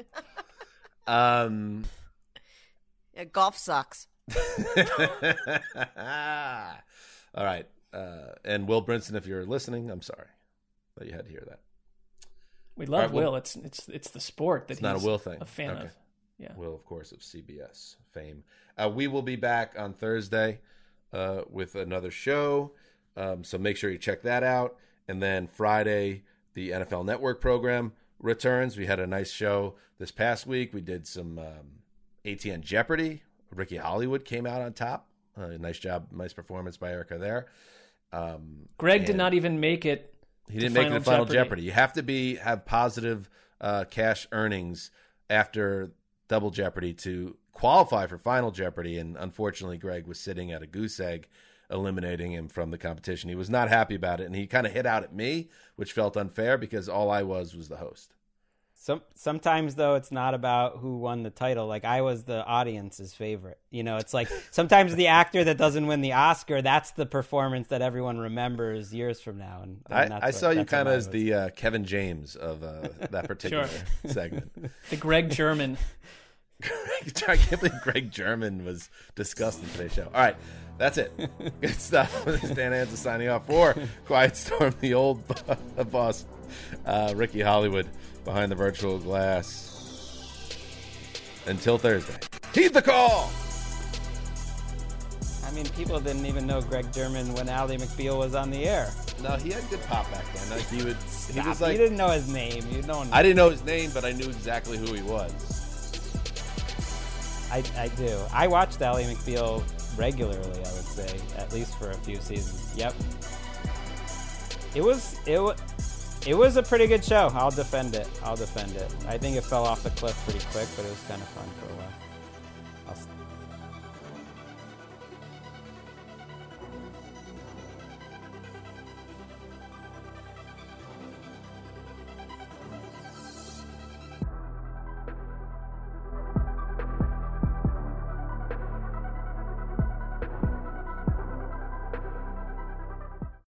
Yeah, golf sucks. All right. And Will Brinson, if you're listening, I'm sorry that you had to hear that. We love All right, Will. It's the sport that It's not he's a Will thing. a fan Okay. of. Yeah. Will, of course, of CBS fame. We will be back on Thursday with another show. So make sure you check that out. And then Friday, the NFL Network program returns. We had a nice show this past week. We did some ATN Jeopardy. Ricky Hollywood came out on top. Nice job. Nice performance by Erica there. Greg did not even make it. He didn't make it to Final Jeopardy. You have to have positive cash earnings after Double Jeopardy to qualify for Final Jeopardy, and unfortunately Greg was sitting at a goose egg, eliminating him from the competition. He was not happy about it, and he kind of hit out at me, which felt unfair because all I was the host. Sometimes, though, it's not about who won the title. I was the audience's favorite. It's sometimes the actor that doesn't win the Oscar, that's the performance that everyone remembers years from now. And I saw you kind of as the Kevin James of that particular segment. The Greg German. I can't believe Greg German was discussed in today's show. All right, that's it. Good stuff. This is Dan Hansen signing off for Quiet Storm, the old boss, Ricky Hollywood behind the virtual glass. Until Thursday, heed the call. I mean, people didn't even know Greg German when Ally McBeal was on the air. No, he had good pop back then. Like he was like, you didn't know his name. You don't. I didn't know his name, but I knew exactly who he was. I do. I watched Ally McBeal regularly, I would say, at least for a few seasons. Yep. It was a pretty good show. I'll defend it. I think it fell off the cliff pretty quick, but it was kind of fun for a while.